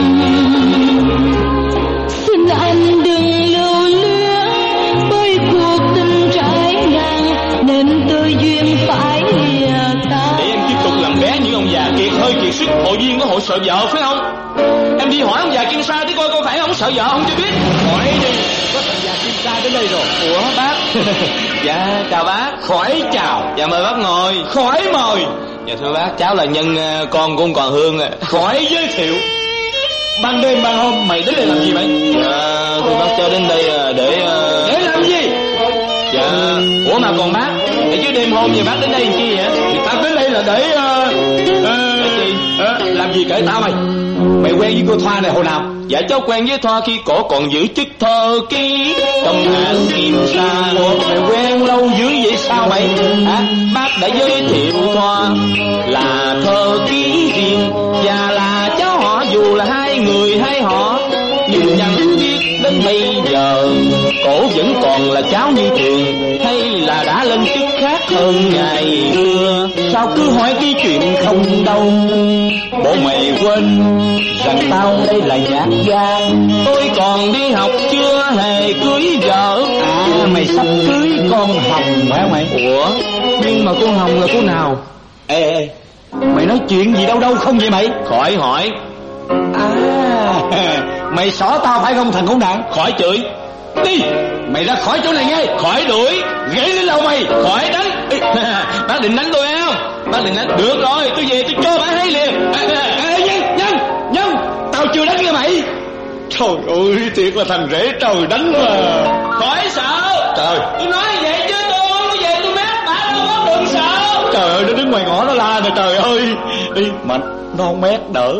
Xin anh đừng lưu luyến bởi cuộc tình trái ngang nên tơ duyên phải lìa tan. Để em tiếp tục làm bé như ông già kiệt hơi kiệt sức hội viên của hội sợ vợ phải không? Em đi hỏi ông già Kim Sa đi coi có phải ông sợ vợ không cho biết. Hỏi đi, có thằng già Kim Sa đến đây rồi. Ủa bác? Dạ chào bác. Khỏi chào. Dạ mời bác ngồi. Khỏi mời. Dạ thưa bác, cháu là Nhân, con của ông Còn Hương ạ. Khỏi giới thiệu. Ban đêm ban hôm mày đến đây làm gì vậy? Dạ thưa bác, cháu đến đây để Để làm gì? dạ. Ủa mà còn bác, để chứ đêm hôm gì bác đến đây làm chi vậy? Thì tao đến đây là để uh, uh, uh, làm gì kể tao mày? Mày quen với cô Thoa này hồi nào? Dạ cháu quen với Thoa khi cổ còn giữ chức thơ ký trong hạng Kim Sa. Ủa mày quen lâu dữ vậy sao mày? Hả? Bác đã giới thiệu Thoa là thơ ký riêng và là cháu họ, dù là hai người hai họ, nhưng chẳng biết đến bây giờ cổ vẫn còn là cháu như thường hay là đã lên chức khác hơn ngày xưa. Sao cứ hỏi cái chuyện không đâu? Bộ mày quên rằng tao đây là nhạc gia. Tôi còn đi học chưa hề cưới vợ. À mày sắp cưới con Hồng phải không mày? Ủa nhưng mà cô Hồng là cô nào? Ê ê, mày nói chuyện gì đâu đâu không vậy mày? Khỏi hỏi. À mày xỏ tao phải không thằng khốn nạn? Khỏi chửi. Đi Mày ra khỏi chỗ này ngay. Khỏi đuổi. Ghế lên lầu mày. Khỏi đánh. Bác đừng đánh tôi không? Bác đừng đánh. Được rồi, tôi về tôi cho bác thấy liền. Ê, ê, Nhân, Nhân, Nhân, tao chưa đánh nha mày. Trời ơi, thiệt là thằng rể trời đánh mà. Khỏi sợ. Trời, tôi nói vậy chứ tôi tôi về tôi mát bả đâu có đừng sợ. Trời ơi, nó đứng ngoài ngõ nó la nè trời ơi. Đi, Mạnh, non mét đỡ.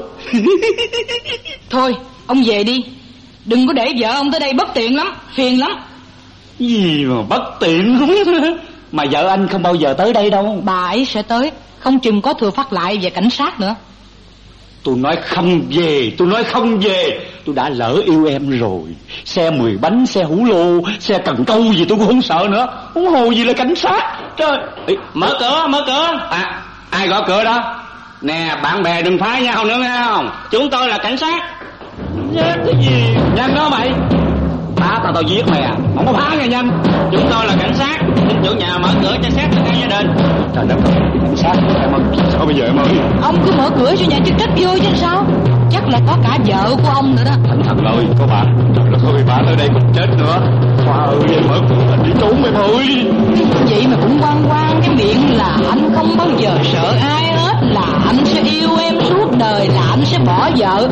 Thôi, ông về đi. Đừng có để vợ ông tới đây bất tiện lắm, phiền lắm. Gì mà bất tiện lắm. Mà vợ anh không bao giờ tới đây đâu. Bà ấy sẽ tới, không chừng có Thừa Phát Lại và cảnh sát nữa. Tôi nói không về, tôi nói không về. Tôi đã lỡ yêu em rồi. Xe mười bánh, xe hủ lô, xe cần câu gì tôi cũng không sợ nữa. Huống hồ gì là cảnh sát. Trời. Ê, Mở cửa, mở cửa. à, ai gõ cửa đó? Nè, bạn bè đừng phá nhau nữa nghe không? Chúng tôi là cảnh sát. Nhát cái gì? Nhanh đó mày. Phá tao tao giết mày à? Không có phá nghe nhanh. Chúng tôi là cảnh sát. Xin chủ nhà mở cửa cho xét tất cả gia đình. Trời đất ơi, cảnh sát em ơi. Sao bây giờ em ơi? Ông cứ mở cửa cho nhà chức trách vô chứ sao? Chắc là có cả vợ của ông nữa đó. Thành thần ơi, có bà. Trời đất ơi, bà tới đây cũng chết nữa. Khoa ơi, em mở cửa anh đi trốn em ơi. Vậy mà cũng quan quan cái miệng là anh không bao giờ sợ ai hết, là anh sẽ yêu em suốt đời, là anh sẽ bỏ vợ.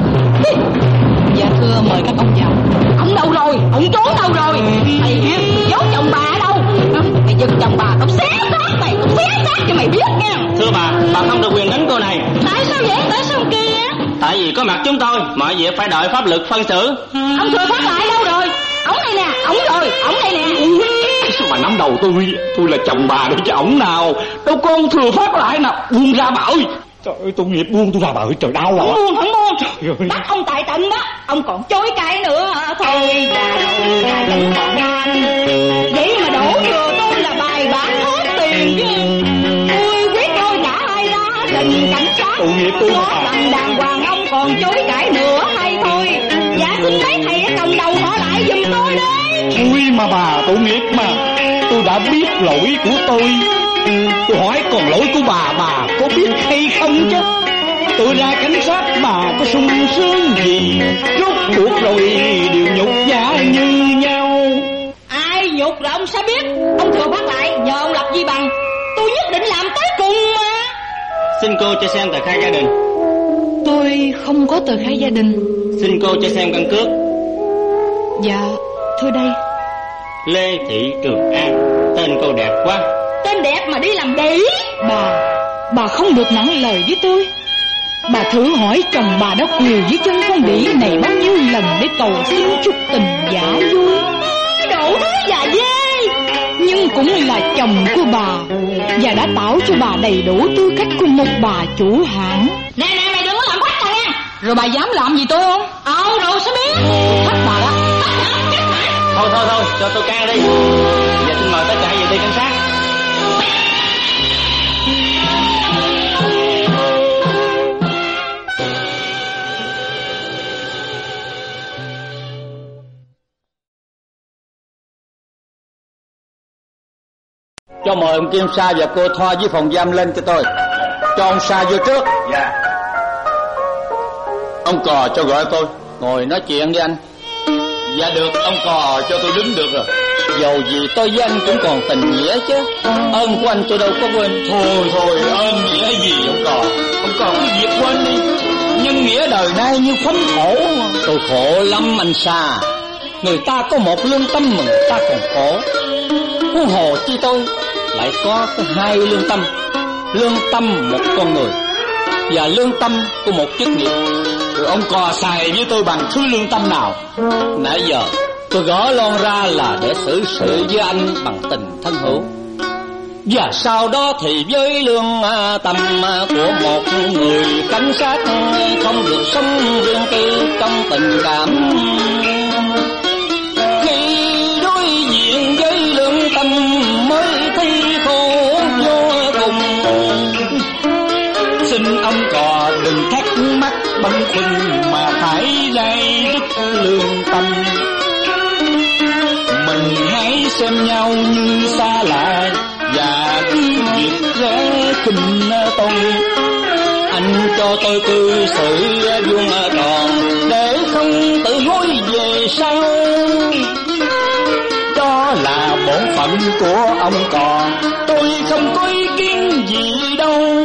Dạ thưa, mời các ông vào. Ông đâu rồi? Ông trốn đâu rồi? Mày giấu chồng bà ở đâu? Mày giật chồng bà, tao xé xác mày, tao xé xác cho mày biết nha. Thưa bà, bà không được quyền đánh cô này. Tại sao vậy? Tại sao kia? Tại vì có mặt chúng tôi, mọi việc phải đợi pháp lực phân xử. Ông Thừa Phát Lại đâu rồi? Ổng đây nè, ổng rồi, ổng đây nè. Sao mà nắm đầu tôi? Tôi là chồng bà đấy chứ ổng nào. Đâu có ông Thừa Phát Lại nào. Buông ra bà ơi. Trời ơi, tôi nghiệp buông tôi ra bà ơi, trời đau lòng. Không buông, không buông. Bắt ông tại trận đó. Ông còn chối cãi nữa. Thôi đà đâu, đà chẳng còn anh. Vậy mà đổ thừa tôi là bài bản hết tiền chứ. Tôi quyết lôi cả hai ra đình cảnh sát. Tội nghiệp tôi có mà. bằng đàng hoàng ông còn chối cãi nữa hay thôi. Dạ xin mấy thầy ở cầm đầu họ lại giùm tôi đấy. Ui mà bà, tội nghiệp mà. Tôi đã biết lỗi của tôi. Tôi hỏi còn lỗi của bà, bà có biết hay không chứ? Tôi ra cảnh sát bà có sung sướng gì? Rốt cuộc rồi đều nhục nhã như nhau. Ai nhục là ông sẽ biết. Ông Thừa Phát Lại nhờ ông lập gì bằng. Tôi nhất định làm tới cùng mà. Xin cô cho xem tờ khai gia đình. Tôi không có tờ khai gia đình. Xin cô cho xem căn cước. Dạ thưa đây. Lê Thị Trường An. Tên cô đẹp quá. Tên đẹp mà đi làm đĩ. Bà Bà không được nặng lời với tôi. Bà thử hỏi chồng bà đã quỳ với chân con đĩ này bao nhiêu lần để cầu xin chút tình giả vui. Đổ thứ già dê. Nhưng cũng là chồng của bà, và đã tạo cho bà đầy đủ tư cách của một bà chủ hãng. Nè nè mày đừng có làm quách tao nha. Rồi bà dám làm gì tôi không? Ờ rồi sẽ biết. Thách bà đó. Thôi thôi thôi, cho tôi ca đi. Giờ xin mời tất cả về đi cảnh sát. Cho mời ông Kim Sa và cô Thoa với phòng giam lên cho tôi. Cho ông Sa vô trước. Dạ. Ông Cò cho gọi tôi. Ngồi nói chuyện với anh. Dạ được, ông Cò cho tôi đứng được rồi. Dầu gì tôi với anh cũng còn tình nghĩa chứ. Ơn của anh tôi đâu có quên. Thôi thôi, ơn nghĩa gì ông Cò. Ông Cò cứ việc quên đi. Nhân nghĩa đời nay như khoánh khổ. Tôi khổ lắm anh Sa. Người ta có một lương tâm mà người ta còn khổ. Huống hồ chi tôi lại có cái hai lương tâm. Lương tâm một con người và lương tâm của một chức nghiệp. Rồi ông Cò xài với tôi bằng thứ lương tâm nào? Nãy giờ tôi gõ lon ra là để xử sự với anh bằng tình thân hữu. Và sau đó thì với lương tâm của một người cảnh sát không được sống riêng tư trong tình cảm. Khi đối diện với lương tâm mới thấy khổ vô cùng. Xin ông Cò đừng thắc mắc băn khoăn mà phải dây dứt lương tâm. Mình hãy xem nhau như xa lạ và cứ việc rẽ khinh tôi. Anh cho tôi cư xử vuông tròn để không tự hối về sau. Cho bổn phận của ông còn, tôi không có ý kiến gì đâu.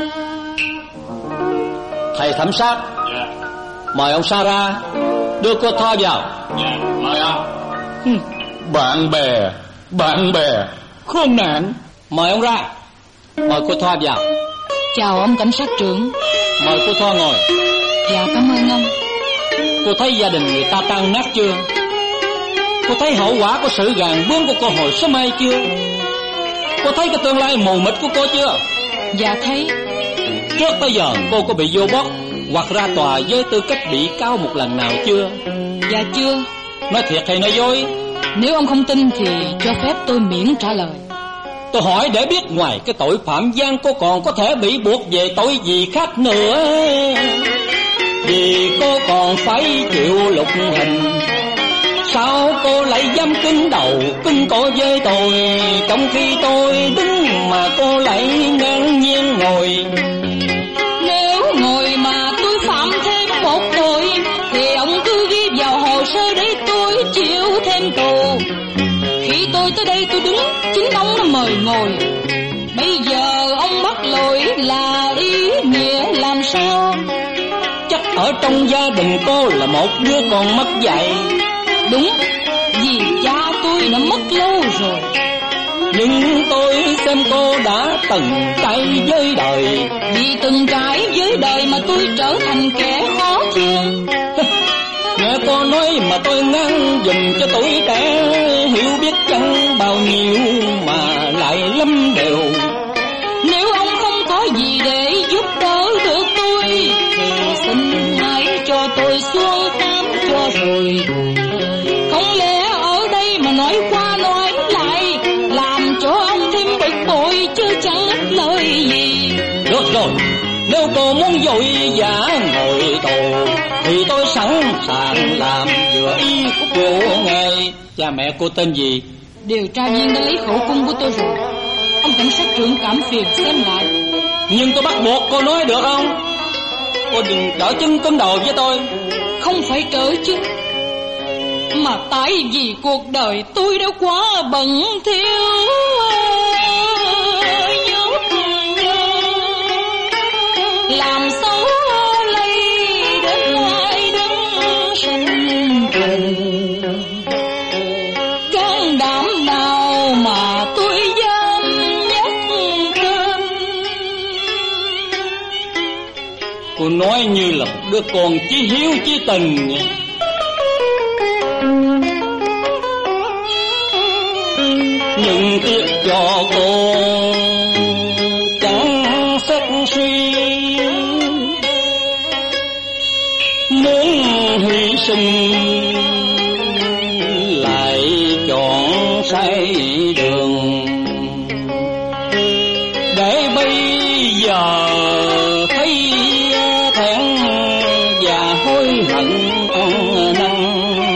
Thầy thẩm sát, Dạ. mời ông Sa ra, đưa cô Thoa vào. Dạ, mời ông. Bạn bè, bạn bè, khốn nạn. Mời ông ra. Mời cô Thoa vào. Chào ông cảnh sát trưởng. Mời cô Thoa ngồi. Dạ cảm ơn ông. Cô thấy gia đình người ta tan nát chưa? Cô thấy hậu quả của sự gàn bướng của cô hồi sớm mai chưa? Cô thấy cái tương lai mù mịt của cô chưa? Dạ thấy. Trước tới giờ cô có bị vô bót hoặc ra tòa với tư cách bị cáo một lần nào chưa? Dạ chưa. Nói thiệt hay nói dối? Nếu ông không tin thì cho phép tôi miễn trả lời. Tôi hỏi để biết ngoài cái tội phạm gian cô còn có thể bị buộc về tội gì khác nữa. Vì cô còn phải chịu lục hình. Sao cô lại dám cứng đầu cứng cổ với tôi, trong khi tôi đứng mà cô lại ngang nhiên ngồi. Nếu ngồi mà tôi phạm thêm một tội thì ông cứ ghi vào hồ sơ để tôi chịu thêm tù. Khi tôi tới đây tôi đứng, chính ông đã mời ngồi. Bây giờ ông mắc lỗi là ý nghĩa làm sao? Chắc ở trong gia đình cô là một đứa con mất dạy. Đúng, vì cha tôi đã mất lâu rồi. Nhưng tôi xem cô đã từng trải với đời. Vì từng trải với đời mà tôi trở thành kẻ khó thương. Nghe cô nói mà tôi ngăn dùm cho tuổi trẻ, hiểu biết chăng bao nhiêu mà lại lắm đều. Nếu ông không có gì để giúp đỡ được tôi thì xin hãy cho tôi xuống khám cho rồi. Không lẽ ở đây mà nói qua nói lại làm cho ông thêm bực bội chứ chẳng ích lời gì. Được rồi, nếu cô muốn vội vã ngồi tù thì tôi sẵn sàng làm vừa ý của cô nghe. Cha mẹ cô tên gì? Điều tra viên đã lấy khẩu cung của tôi rồi. Ông cảnh sát trưởng cảm phiền xem lại. Nhưng tôi bắt buộc cô nói được không? Cô đừng trở chân cứng đầu với tôi. Không phải trở chứ, mà tại vì cuộc đời tôi đã quá bận thiếu. Làm sao lấy đến ai đứng sinh tình. Can đảm nào mà tôi dám nhắc tên. Cô nói như là một đứa con chí hiếu chí tình vậy. Nhưng tiếc cho cô chẳng xét suy, muốn hy sinh lại chọn sai đường. Để bây giờ thấy thẹn và hối hận nặng.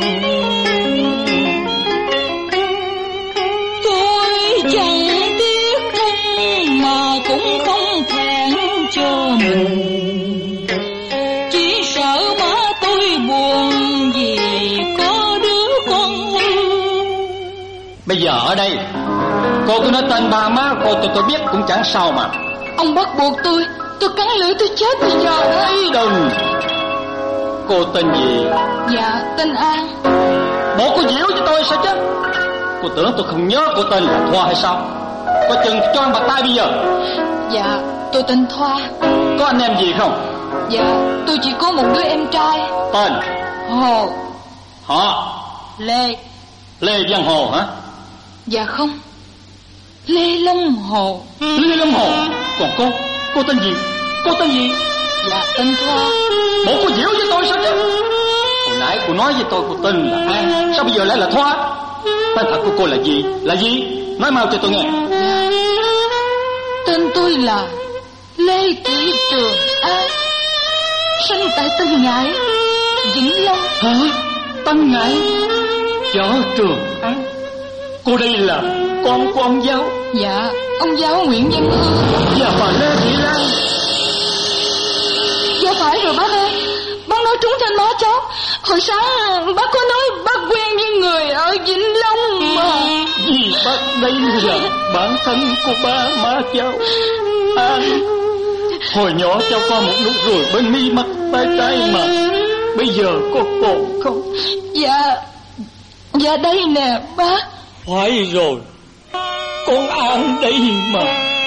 Tôi chẳng tiếc thân mà cũng không thẹn cho mình. Chỉ sợ má tôi buồn vì có đứa con hư. Bây giờ ở đây cô cứ nói tên ba má cô tôi tôi biết cũng chẳng sao mà. Ông bắt buộc tôi, tôi cắn lưỡi tôi chết bây giờ đấy. Đừng. Cô tên gì? Dạ tên An. Bộ cô diễu cho tôi sao chứ? Cô tưởng tôi không nhớ cô tên là Thoa hay sao? Có chừng cho anh bạc tay bây giờ. Dạ tôi tên Thoa. Có anh em gì không? Dạ tôi chỉ có một đứa em trai. Tên? Hồ. Họ? Lê. Lê Văn Hồ hả? Dạ không, Lê Long Hồ. Lê Long Hồ. Còn cô? Cô tên gì? Cô tên gì? Dạ tên Thoa. Bộ cô diễu với tôi sao chứ? Hồi nãy cô nói với tôi cô tên là An, sao bây giờ lại là Thoa? Tên thật của cô là gì? Là gì? Nói mau cho tôi nghe. Dạ, tên tôi là Lê Thị Trường An, sinh tại Tân Ngãi, Vĩnh Long. Hả? Tân Ngãi? Chợ Trường An. Cô đây là con của ông giáo? Dạ, ông giáo Nguyễn Văn Hương. Và bà Lê Thị Lan. Dạ phải rồi bác ơi, bác nói trúng thanh má cháu. Hồi sáng bác có nói bác quen với người ở Vĩnh Long mà. Vì bác đây là bản thân của ba má cháu. À, hồi nhỏ cháu có một nụ ruồi bên mi mắt tay trái mà bây giờ có còn không? Dạ, dạ đây nè bác. Phải rồi, con An đây mà.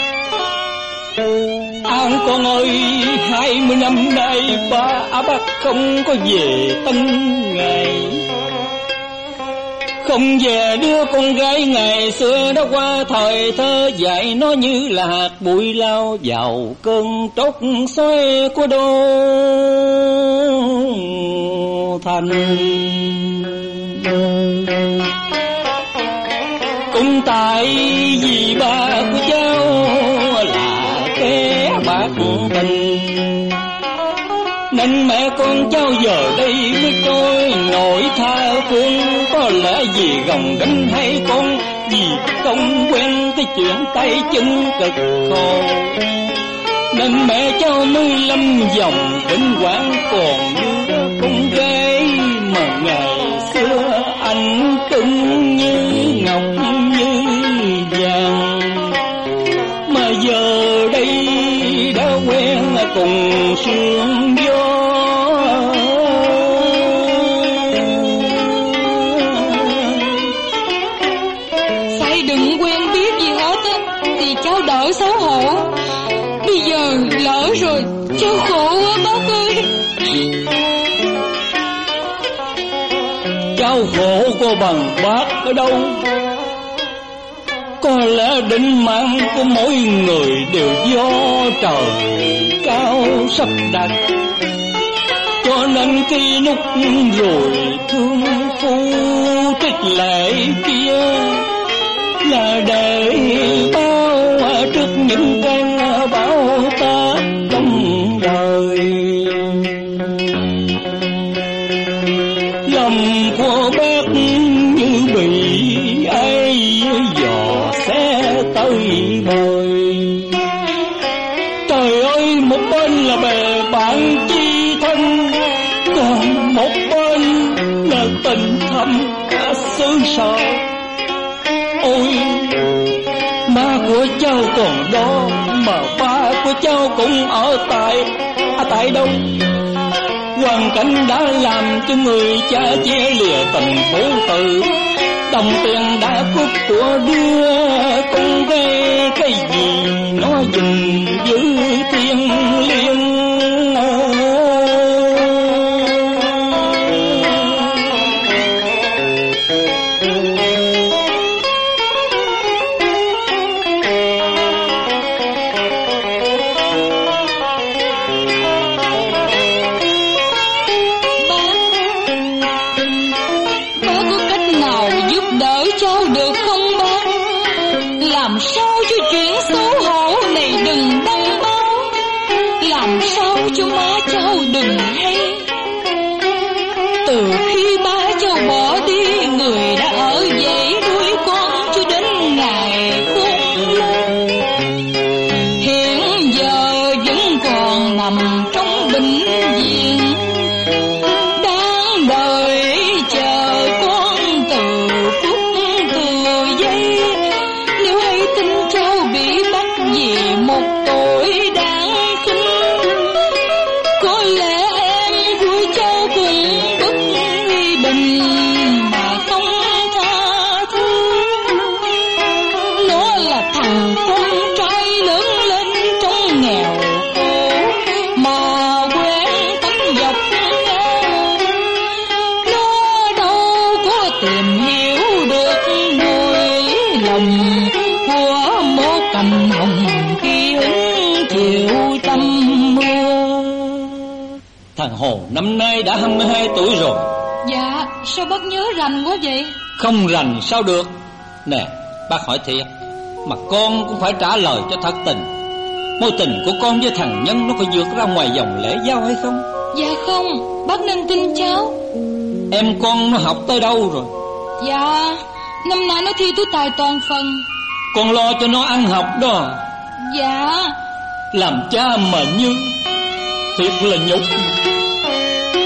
An con ơi, hai mươi năm nay ba à, bác không có về Tân Ngày, không về đứa con gái ngày xưa đã qua thời thơ dạy nó như là hạt bụi lao vào cơn tróc xoay của đô thành. Cũng tại vì ba của cháu là kẻ bạc tình nên mẹ con cháu giờ đây mới trôi nổi tha phương. Có lẽ vì gồng gánh hay con vì không quen cái chuyện tay chân cực khổ nên mẹ cháu mới lâm vòng vĩnh quảng còn như con gái mà ngày xưa anh cưng như ngọc như vàng, mà giờ đây đã quen cùng sương gió. Phải đừng quen biết gì hết á thì cháu đỡ xấu hổ. Bây giờ lỡ rồi cháu khổ quá bác ơi. Cháu khổ có bằng bác ở đâu. Có lẽ định mạng của mỗi người đều do trời cao sắp đặt, cho nên khi lúc rồi thương phu trích lệ kia là để bao trước những cơn bão táp trong đời. Lòng của bác như bị ai dò xe tới bời. Trời ơi, một bên là bè bạn chi thân, còn một bên là tình thâm cả xứ sở. Ôi, má của cháu còn đó mà ba của cháu cũng ở tại à, tại đâu? Hoàn cảnh đã làm cho người cha chia lìa tình phụ tử. Đồng tiền đã cướp của đứa con gái, cái gì nó gìn giữ thiên liêng. Cho má cháu đừng hay. Từ khi ba cháu bỏ đi, người đã ở dậy nuôi con cho đến ngày khôn lớn. Hiện giờ vẫn còn nằm trong bệnh viện, đang đợi chờ con từ phút từ giây. Nếu hay tin cháu bị bắt vì một tội đáng khinh, có lẽ em vui cháu cũng bất bình mà không tha thứ. Nó là thằng con trai lớn lên trong nghèo khổ mà quen tánh dọc ngang. Nó đâu có tìm hiểu được nỗi lòng của một cành hồng khi hứng chịu tâm mưa. Thằng Hồ năm nay đã hai mươi hai tuổi rồi. Dạ, sao bác nhớ rành quá vậy? Không rành sao được. Nè, bác hỏi thiệt, mà con cũng phải trả lời cho thật tình. Mối tình của con với thằng Nhân nó có vượt ra ngoài dòng lễ giao hay không? Dạ không, bác nên tin cháu. Em con nó học tới đâu rồi? Dạ, năm nay nó thi tú tài toàn phần. Con lo cho nó ăn học đó. Dạ. Làm cha mà Như thiệt là nhục.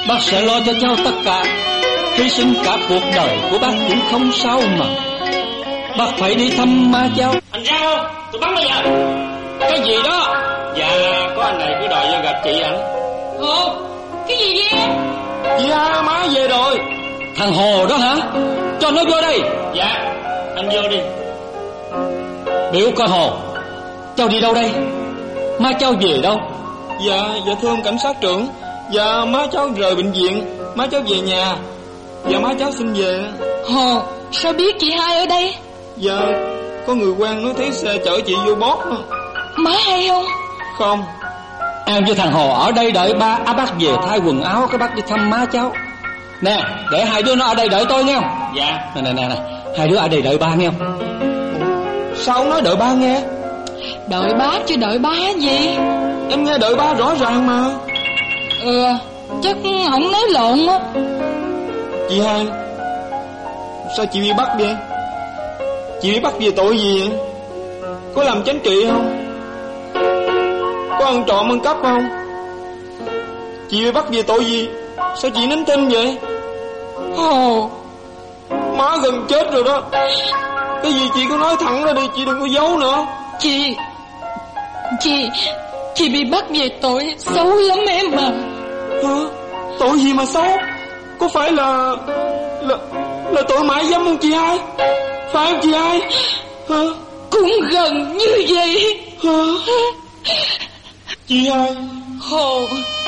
Bác sẽ lo cho cháu tất cả, hy sinh cả cuộc đời của bác cũng không sao mà. Bác phải đi thăm má cháu. Anh ra không? Tôi bắn bây giờ. Cái gì đó? Dạ có anh này cứ đòi gặp chị ảnh. Ồ, cái gì vậy em? Chị hai má về rồi. Thằng Hồ đó hả? Cho nó vô đây. Dạ anh vô đi. Biểu coi Hồ, cháu đi đâu đây? Má cháu về đâu? Dạ dạ thưa ông cảnh sát trưởng, dạ má cháu rời bệnh viện, má cháu về nhà. Dạ má cháu xin về. Hồ, sao biết chị hai ở đây? Dạ có người quen nói thấy xe chở chị vô bót. Má hay không? Không. Em với thằng Hồ ở đây đợi ba. À, bác về thay quần áo cái bác đi thăm má cháu. Nè, để hai đứa nó ở đây đợi tôi nghe không? Dạ. Nè nè nè, hai đứa ở đây đợi ba nghe không? Sao ông nói đợi ba nghe? Đợi bá chứ đợi bá gì? Em nghe đợi ba rõ ràng mà. Ừ, chắc không nói lộn á. Chị hai, sao chị bị bắt vậy? Chị bị bắt về tội gì vậy? Có làm chính trị không? Có ăn trộm ăn cắp không? Chị bị bắt về tội gì? Sao chị nín thinh vậy? Hồ, Má gần chết rồi đó. Cái gì chị cứ nói thẳng ra đi, chị đừng có giấu nữa. Chị Chị Chị bị bắt về tội xấu lắm em mà. Hả? Tội gì mà xấu? Có phải là Là Là tội mại dâm không chị hai? Phải không chị hai? Hả? Cũng gần như vậy. Hả? Chị hai. Hồ,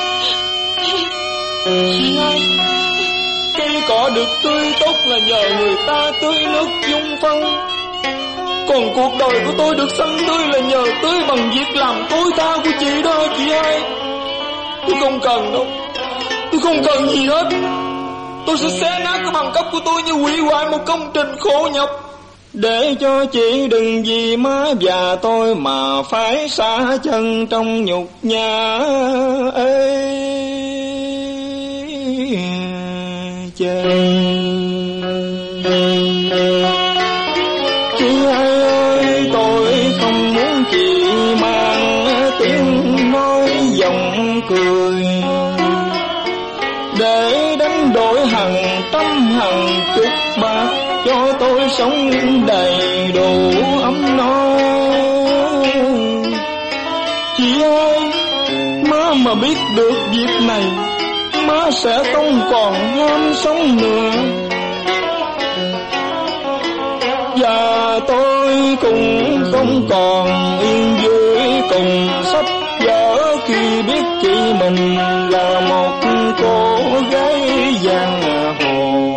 Chị hai, cây cỏ được tươi tốt là nhờ người ta tưới nước dung phân. Còn cuộc đời của tôi được xanh tươi là nhờ tưới bằng việc làm tối tha của chị đó chị hai. Tôi không cần đâu, tôi không cần gì hết. Tôi sẽ xé nát cái bằng cấp của tôi như hủy hoại một công trình khổ nhọc. Để cho chị đừng vì má và tôi mà phải xa chân trong nhục nhã ấy chê. Chị hai ơi, tôi không muốn chị mang tiếng nói giọng cười để đánh đổi hàng trăm hàng chục bạc cho tôi sống đầy đủ ấm no. Chị ơi, má mà biết được việc này, má sẽ không còn ham sống nữa. Và tôi cũng không còn yên vui cùng sách vở khi biết chị mình là một cô gái giang hồ.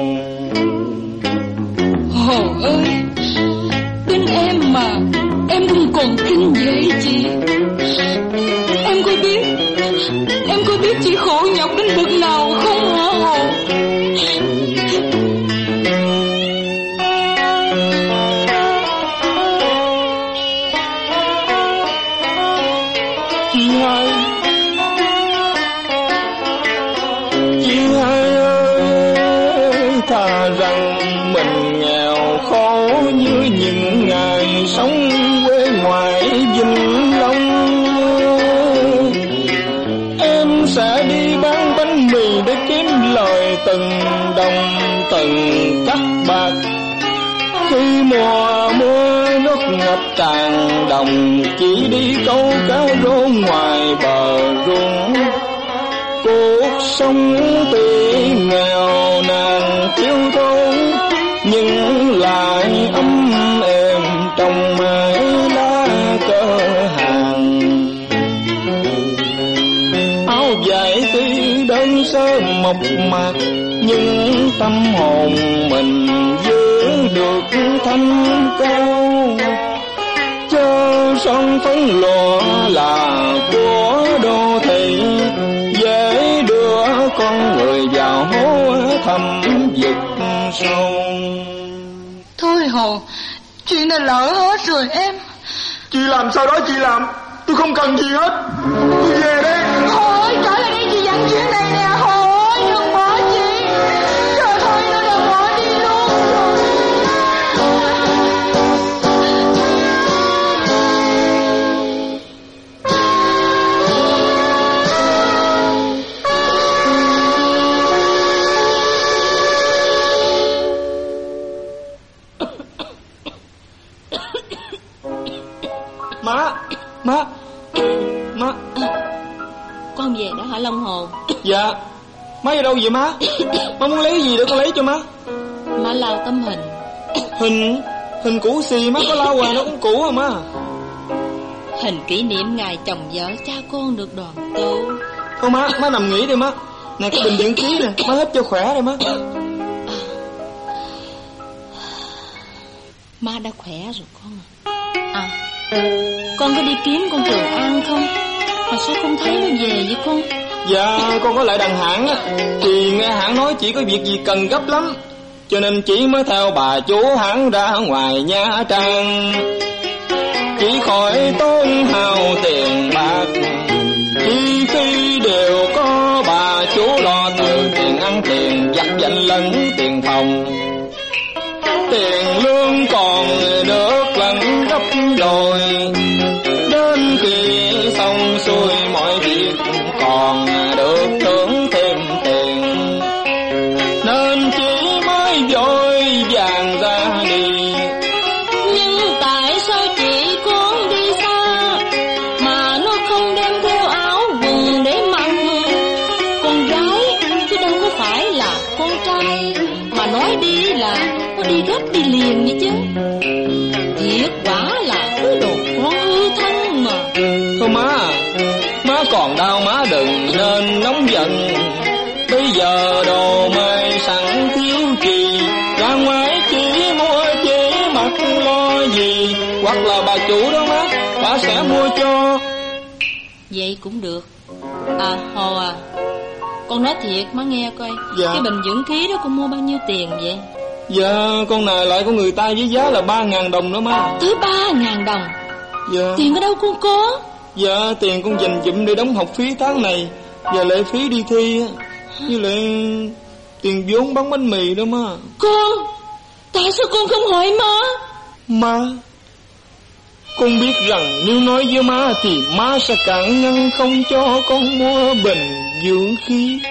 Hồ ơi, tin em mà, em không còn kinh vậy chị. Em có biết, em có biết chị khổ nhọc đến bực nào không hả Hồ? Chị hai, chị hai ơi, thà rằng mình nghèo khổ như những ngày sống quê ngoại Vĩnh Long. Em sẽ đi bán bánh mì để kiếm lời từng đồng từng cắt bạc. Khi mùa mưa nước ngập tràn đồng, chỉ đi câu cá rô ngoài bờ ruộng. Cuộc sống tuy nghèo nàn thiếu thốn nhưng lại ấm êm trong mái lá cờ hàng. Áo dài tuy đơn sơ mộc mạc nhưng tâm hồn mình giữ được thanh cao. Cho son phấn lụa là của đô thị, dễ đưa con người vào hố thẳm vực sâu. Thôi Hồ, chuyện này lỡ hết rồi em. Chị làm sao đó chị làm, tôi không cần gì hết. Tôi về đây. Hồ ơi, trở lại đây chị dặn chuyện này nè. Hồ ơi, đừng bỏ chị. Trời ơi, nó đừng bỏ đi luôn rồi. Má, má, má. Con về đó hả Long Hồn? Dạ. Má ở đâu vậy má? Má muốn lấy gì để con lấy cho má? Má lau tấm hình. Hình? Hình cũ xì, má có lau hoài nó cũng cũ à má. Hình kỷ niệm ngày chồng vợ cha con được đoàn tụ. Thôi má, má nằm nghỉ đi má. Nè cái bình điện khí nè, má hít cho khỏe đi má. Má đã khỏe rồi con à. À, con có đi kiếm con Trường An không? Mà sao không thấy nó về vậy con? Dạ con có lại đằng hãng á, thì nghe hãng nói chỉ có việc gì cần gấp lắm, cho nên chỉ mới theo bà chú hãng ra ngoài Nha Trang. Chỉ khỏi tốn hao tiền bạc, chi phí đều có bà chú lo, từ tiền ăn tiền giặt giành lẫn tiền phòng. Tiền lương còn được lần gấp đôi, đến khi xong xuôi mọi việc còn được thưởng thêm tiền, nên chỉ mới vội vàng ra đi. Nhưng tại sao chị con đi xa mà nó không đem theo áo quần để mặc? Con gái chứ đâu có phải là con trai, mà nói đi là nó đi gấp đi liền vậy chứ. Thiệt quả là thứ đồ con hư thân mà. Thôi má, má còn đau má đừng nên nóng giận. Bây giờ đồ mai sẵn thiếu gì, ra ngoài chỉ mua chỉ mặc lo gì, hoặc là bà chủ đó má, bà sẽ mua cho. Vậy cũng được. À Hồ à, con nói thiệt má nghe coi. Dạ. Cái bình dưỡng khí đó con mua bao nhiêu tiền vậy? Dạ con này lại của người ta với giá là ba ngàn đồng đó má. Tới ba ngàn đồng? Dạ. Tiền ở đâu con có? Dạ tiền con dành dụm để đóng học phí tháng này và lệ phí đi thi, với lại tiền vốn bán bánh mì đó má. Con, tại sao con không hỏi má? Má, con biết rằng nếu nói với má thì má sẽ cản ngăn không cho con mua bình dưỡng khí.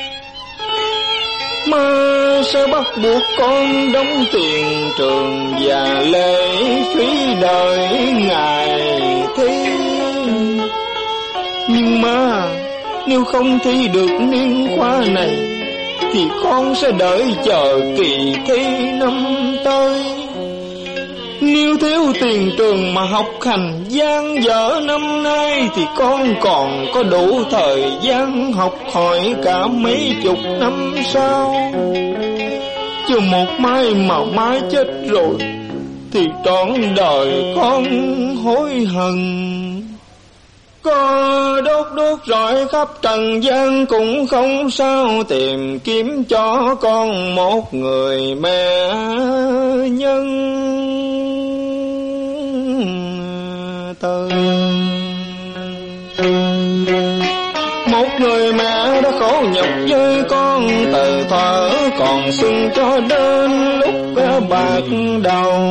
Má sẽ bắt buộc con đóng tiền trường và lệ phí đợi ngày thi. Nhưng má, nếu không thi được niên khóa này thì con sẽ đợi chờ kỳ thi năm tới. Nếu thiếu tiền trường mà học hành gian dở năm nay thì con còn có đủ thời gian học hỏi cả mấy chục năm sau. Chứ một mai mà má chết rồi thì trọn đời con hối hận. Có đốt đốt rọi khắp trần gian cũng không sao, tìm kiếm cho con một người mẹ nhân từ. Một người mẹ đã khổ nhọc với con từ thuở còn xuân cho đến lúc bạc đầu.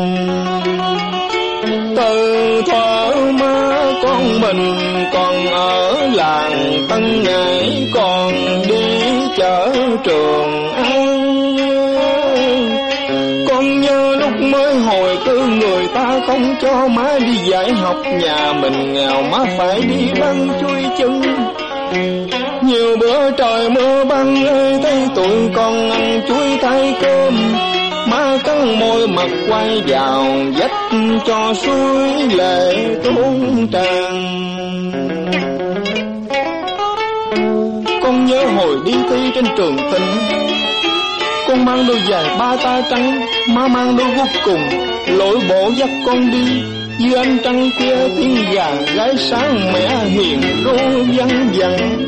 Từ thuở má con mình còn ở làng Tân Ngãi, còn đi chợ Trường An. Con nhớ lúc mới hồi cứ người ta không cho má đi dạy học, nhà mình nghèo má phải đi băng chui chân. Nhiều bữa trời mưa băng ơi, thấy tụi con ăn chuối thay cơm, má cắn môi mặt quay vào vách cho suối lệ tuôn tràn. Con nhớ hồi đi thi trên trường Tỉnh, con mang đôi giày ba ta trắng, má mang đôi guốc cùng, lội bộ dắt con đi. Dưới ánh trăng kia tiếng gà gái sáng mẹ hiền ru văng vẳng.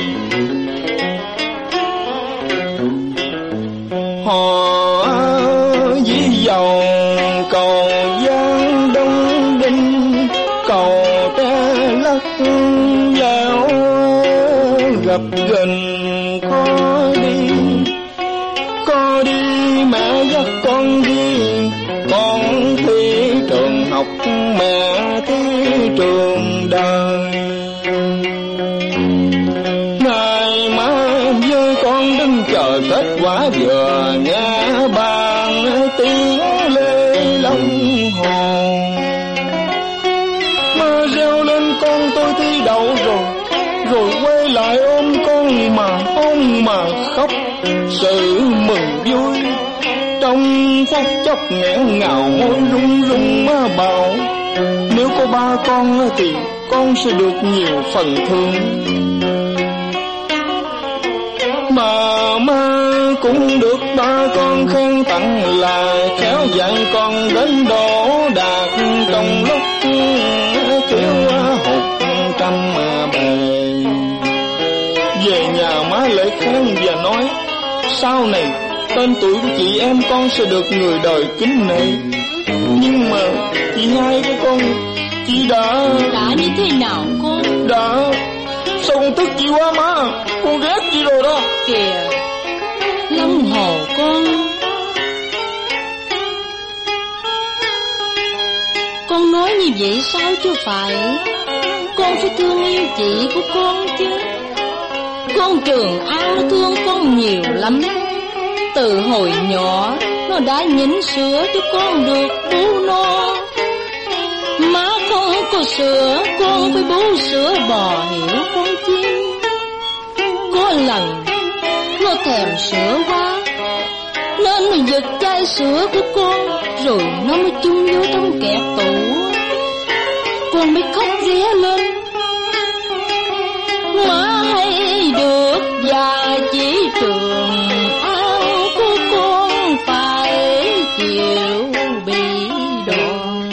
Họ dĩ dầu cầu Giang Đông Đinh, cầu Tre Lắc dạo gặp gần khó đi. Có đi mẹ dắt con đi, con thi trường học mẹ thi trường đời. Ngày mai với con đứng chờ kết quả vừa nghe bàn tiếng lê long hồn. Mơ rêu tôi thi đậu rồi, rồi quay lại ôm con mà ôm mà khóc. Sự mừng vui trong phút chốc nghẹn ngào, môi run run má bảo nếu có ba con thì con sẽ được nhiều phần thương. Mà má cũng được ba con khen tặng là khéo dặn con đến đổ đạt trong lúc thiếu hụt trăm bề. Về nhà má lại khen và nói sau này tên tuổi của chị em con sẽ được người đời kính nể. Nhưng mà chị hai của con, chị đã đã như thế nào con? Đã sao con tức chị quá má, con ghét chị rồi đó. Kìa Long Hồ con, con nói như vậy sao chứ phải. Con phải thương yêu chị của con chứ. Con Trường An nó thương con nhiều lắm. Từ hồi nhỏ nó đã nhịn sữa cho con được bú no. Má không có sữa, con phải bú sữa bò, hiểu con chim. Có lần nó thèm sữa quá nên nó giật chai sữa của con, rồi nó mới chung vô trong kẹt tủ. Con mới khóc ré lên. Má hay được và chỉ Trường An của con phải chịu bị đòn.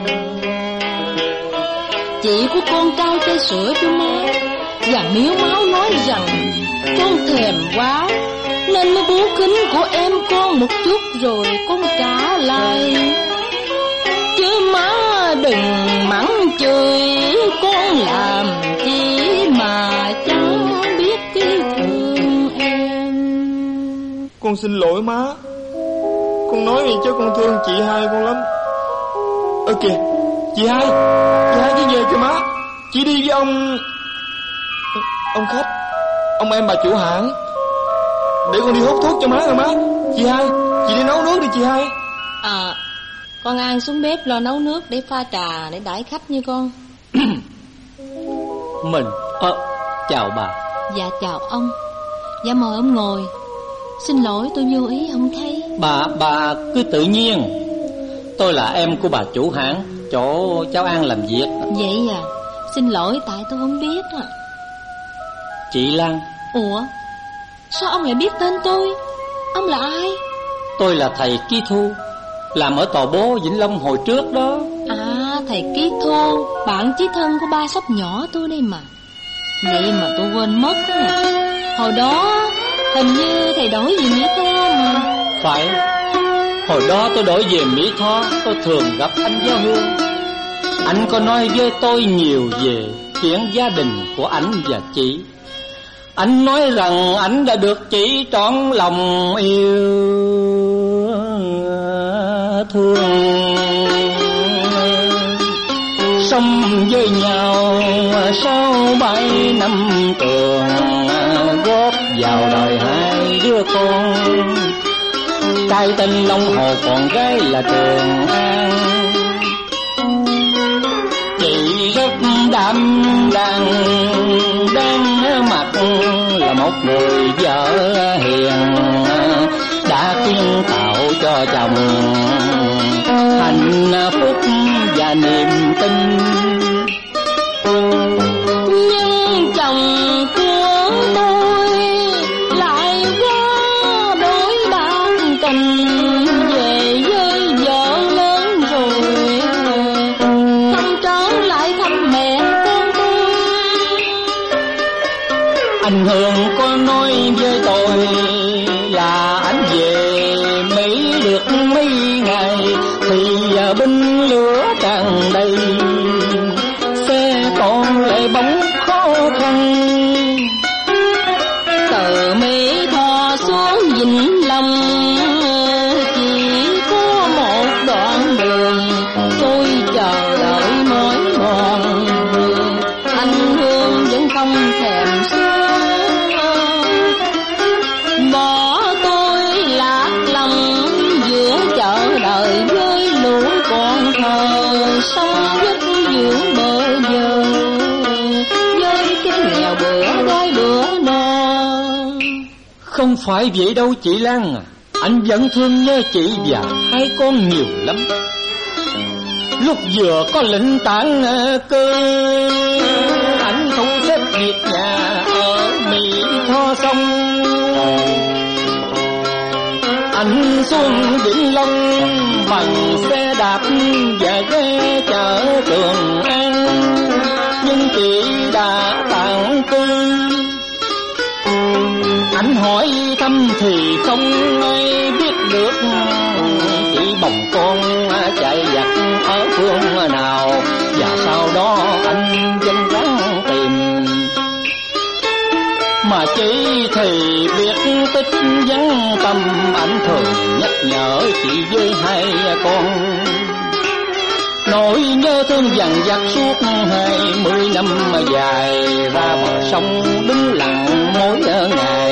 Chị của con trao chai sữa cho má và miếu máu nói rằng con thèm quá nên mới bú kính của em con một chút rồi con trả lại. Chứ má đừng mắng chửi con làm chi mà chẳng biết cái thương em. Con xin lỗi má, con nói vậy chứ con thương chị hai con lắm. Ơ kìa, chị hai, chị hai đi về kìa má. Chị đi với ông Ông khách, ông em bà chủ hãng. Để con đi hút thuốc cho má rồi má. Chị hai, chị đi nấu nước đi chị hai. À, con An xuống bếp lo nấu nước để pha trà để đãi khách như con. Mình, à, chào bà. Dạ chào ông. Dạ mời ông ngồi. Xin lỗi tôi vô ý không thấy. Bà, bà cứ tự nhiên. Tôi là em của bà chủ hãng chỗ cháu An làm việc. Vậy à, xin lỗi tại tôi không biết à. Chị Lan. Ủa, sao ông lại biết tên tôi? Ông là ai? Tôi là thầy Ký Thu, làm ở tòa bố Vĩnh Long hồi trước đó. À, thầy Ký Thu, bạn chí thân của ba sắp nhỏ tôi đây mà. Vậy mà tôi quên mất à. Hồi đó hình như thầy đổi về Mỹ Tho mà. Phải, hồi đó tôi đổi về Mỹ Tho, tôi thường gặp anh Giáo Hương. Anh có nói với tôi nhiều về chuyện gia đình của anh và chị. Anh nói rằng anh đã được chị trọn lòng yêu thương, sống với nhau sau bảy năm trường, góp vào đời hai đứa con. Trai tên Long Hồ, còn gái là Trường An. Chị rất đảm đang đang mặt là một người vợ hiền, đã kiến tạo cho chồng hạnh phúc và niềm tin. Nhưng chồng của tôi lại quá đổi bạc tình, về với vợ lớn rồi không trở lại thăm mẹ con tôi. Anh Hương có nói với tôi là anh về Mỹ được mấy ngày thì binh lửa tràn đầy, xe còn lại bóng khó khăn. Từ Mỹ Tho xuống Vĩnh Long chỉ có một đoạn đường, tôi chờ đợi mỏi mòn. Anh Hương vẫn không thèm xuống, bỏ tôi lạc lòng giữa chợ đời với lũ con thơ sống vất dưỡng bờ giờ. Không phải vậy đâu chị Lan à, anh vẫn thương nhớ chị và hai con nhiều lắm. Lúc vừa có lệnh tản cơ, anh thu xếp việc nhà ở Mỹ Tho xong. Anh xuống Vĩnh Long bằng xe đạp và ghé chợ Trường An, nhưng chị đã tàn tư. Anh hỏi thăm thì không ai biết được chị bồng con chạy giặt ở phương nào, và sau đó anh vẫn ráng tìm. Mà chị thì biết tích vắng tâm, anh thường nhắc nhở chị với hai con. Nỗi nhớ thương dằn vặt suốt hai mươi năm mà dài, ra bờ sông đứng lặng mỗi ngày.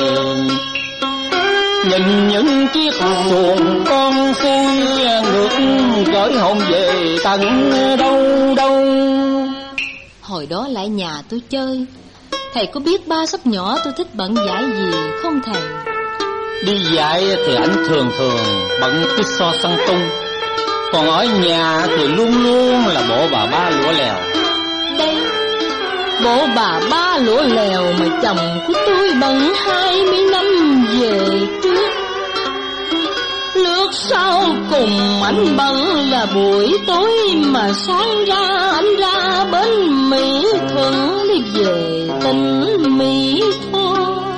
Nhìn những chiếc xuồng con xuôi ngược gửi hồn về tận đâu đâu. Hồi đó lại nhà tôi chơi, thầy có biết ba sắp nhỏ tôi thích bận giải gì không thầy? Đi dạy thì anh thường thường bận cái so săn tung, còn ở nhà thì luôn luôn là bộ bà ba lụa lèo. Đây, bộ bà ba lụa lèo mà chồng của tôi bận hai mươi năm về trước. Lướt sau cùng anh bận là buổi tối, mà sáng ra anh ra bến Mỹ Thuận đi về tỉnh Mỹ Tho.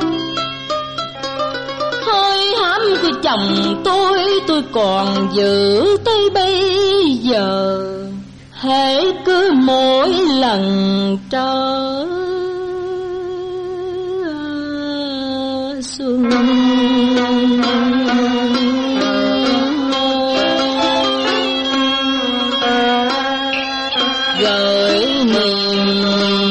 Hơi hám của chồng tôi tôi còn giữ tới bây giờ. Hễ cứ mỗi lần trở xuân, gửi niềm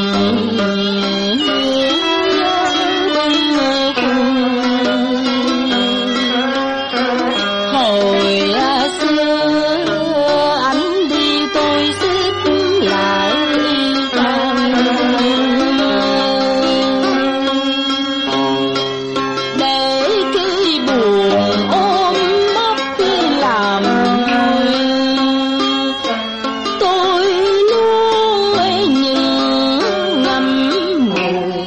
hồi xưa anh đi tôi xếp lại trang, để khi buồn ôm mắt làm tôi nuôi những ngắm ngùi.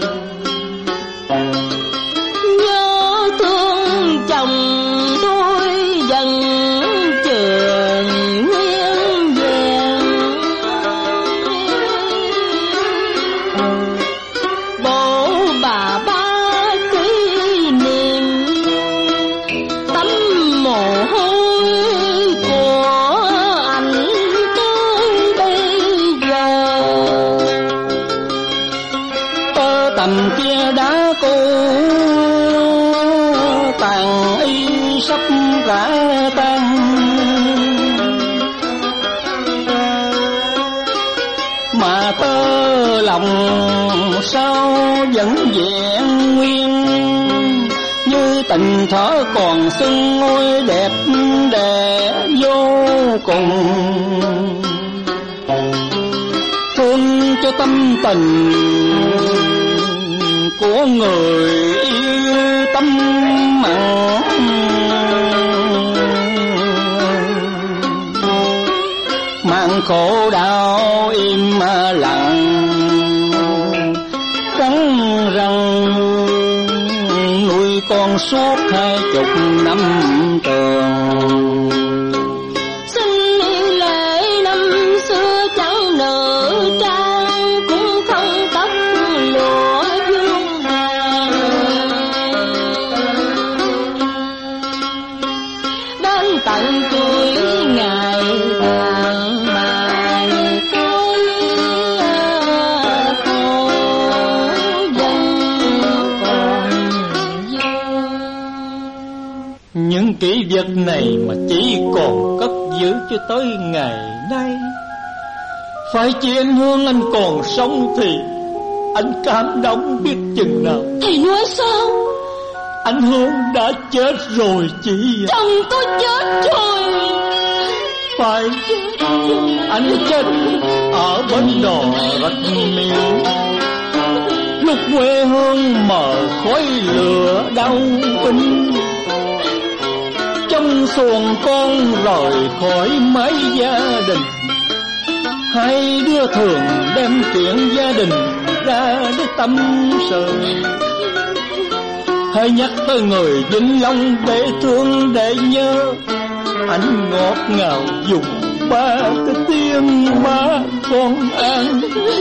Nhớ thương chồng tôi dần trường nguyên vẹn, bố bà ba kỷ niệm tấm mồ hôi của anh tới bây giờ. Tơ tầm kia đã cũ, tàn y sắp rã tan, mà tơ lòng sao vẫn vẹn nguyên. Như tình thở còn xuân ngôi đẹp đẽ vô cùng, thương cho tâm tình của người yêu tâm mặn. Mang khổ đau im lặng, cắn răng nuôi con suốt hai chục năm trường. Xin lễ năm xưa chẳng nợ trang, cũng không tóc lụa vương vàng. Đến tận tuổi ngày tàn mà khói khô vẫn còn dư. Những kỷ vật này mà chỉ còn cất giữ cho tới ngày nay. Phải chi anh Hương anh còn sống thì anh cảm động biết chừng nào. Thầy nói sao? Anh Hương đã chết rồi chị. Chồng tôi chết rồi. Phải chết. Anh chết ở bến đò Rạch Miêu. Lúc nước quê hương mờ khói lửa đau binh. Trong xuồng con rời khỏi mái gia đình, hai đứa thường đem chuyện gia đình ra để tâm sự. Hãy nhắc tới người Vĩnh Long để thương để nhớ, anh ngọt ngào dùng ba cái tiếng má con An.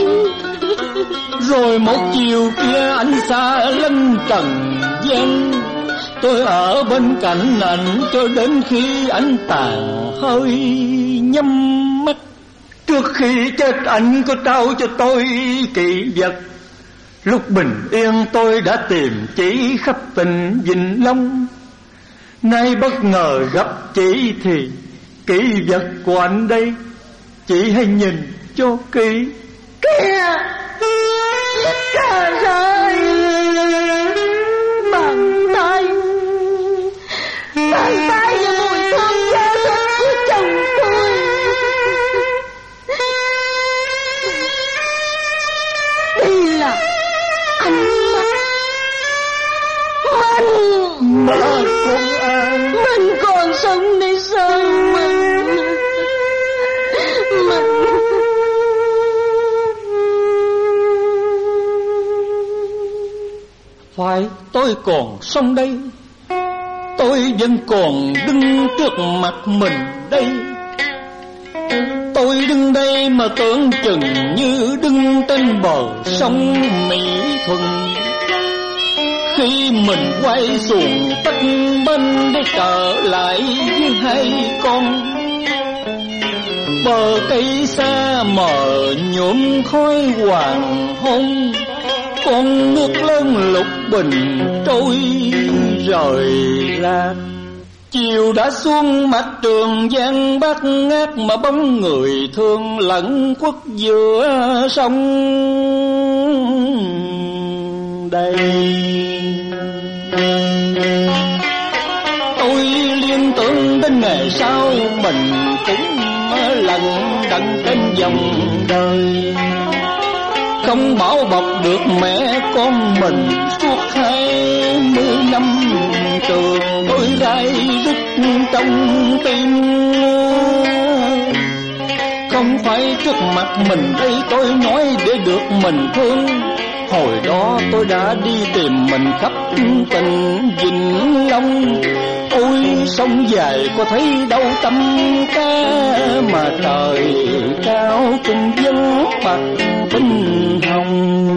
Rồi một chiều kia anh xa lân trần gian, tôi ở bên cạnh anh cho đến khi anh tàn hơi nhắm mắt. Trước khi chết anh có trao cho tôi kỷ vật, lúc bình yên tôi đã tìm chỉ khắp tỉnh Vĩnh Long. Nay bất ngờ gặp chị thì kỷ vật của anh đây, chị hãy nhìn cho kỹ. Kìa, trời ơi, bàn tay, bàn tay và mùi thơm da thịt của chồng tôi. Đây là ánh mắt mình, Mà con An, mình còn sống để sao mình, mình. phải tôi còn sống đây, tôi vẫn còn đứng trước mặt mình đây. Tôi đứng đây mà tưởng chừng như đứng trên bờ sông Mỹ Thuận. Khi mình quay xuồng tất bên để trở lại với hai con, bờ cây xa mờ nhuộm khói hoàng hôn. Con nước lớn lục bình trôi rời lạc. Chiều đã xuống mặt Trường Giang bát ngát, mà bóng người thương lẫn khuất giữa sông đây. Tôi liên tưởng đến ngày sau mình cũng lần đặng trên dòng đời, không bảo bọc được mẹ con mình suốt hai mươi năm trường. Tôi rai rứt trong tim, không phải trước mặt mình đây tôi nói để được mình thương. Hồi đó tôi đã đi tìm mình khắp tỉnh Vĩnh Long. Ôi sông dài có thấy đâu tâm ca, mà trời cao cùng dân bạc tinh hồng.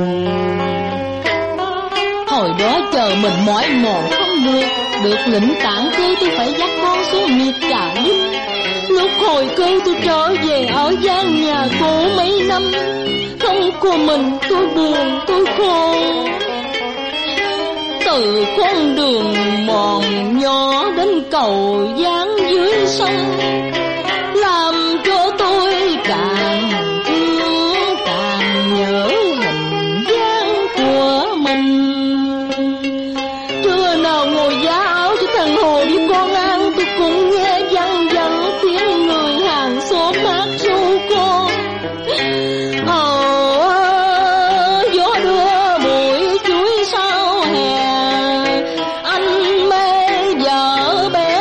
Hồi đó chờ mình mỏi mòn không được, được lĩnh tản cư tôi phải dắt con xuống miệt Trà giúp. Lúc hồi cư tôi trở về ở gian nhà cũ mấy năm, không có mình tôi buồn tôi khổ. Từ con đường mòn nhỏ đến cầu dáng dưới sông, làm cho tôi càng thương càng nhớ hình dáng của mình. Trưa nào ngồi giá áo cho thằng Hồ đi con An, tôi cũng nghe văng vẳng tiếng người hàng xóm hát ru con. Ờ, gió đưa bụi chuối sau hè, anh mê vợ bé.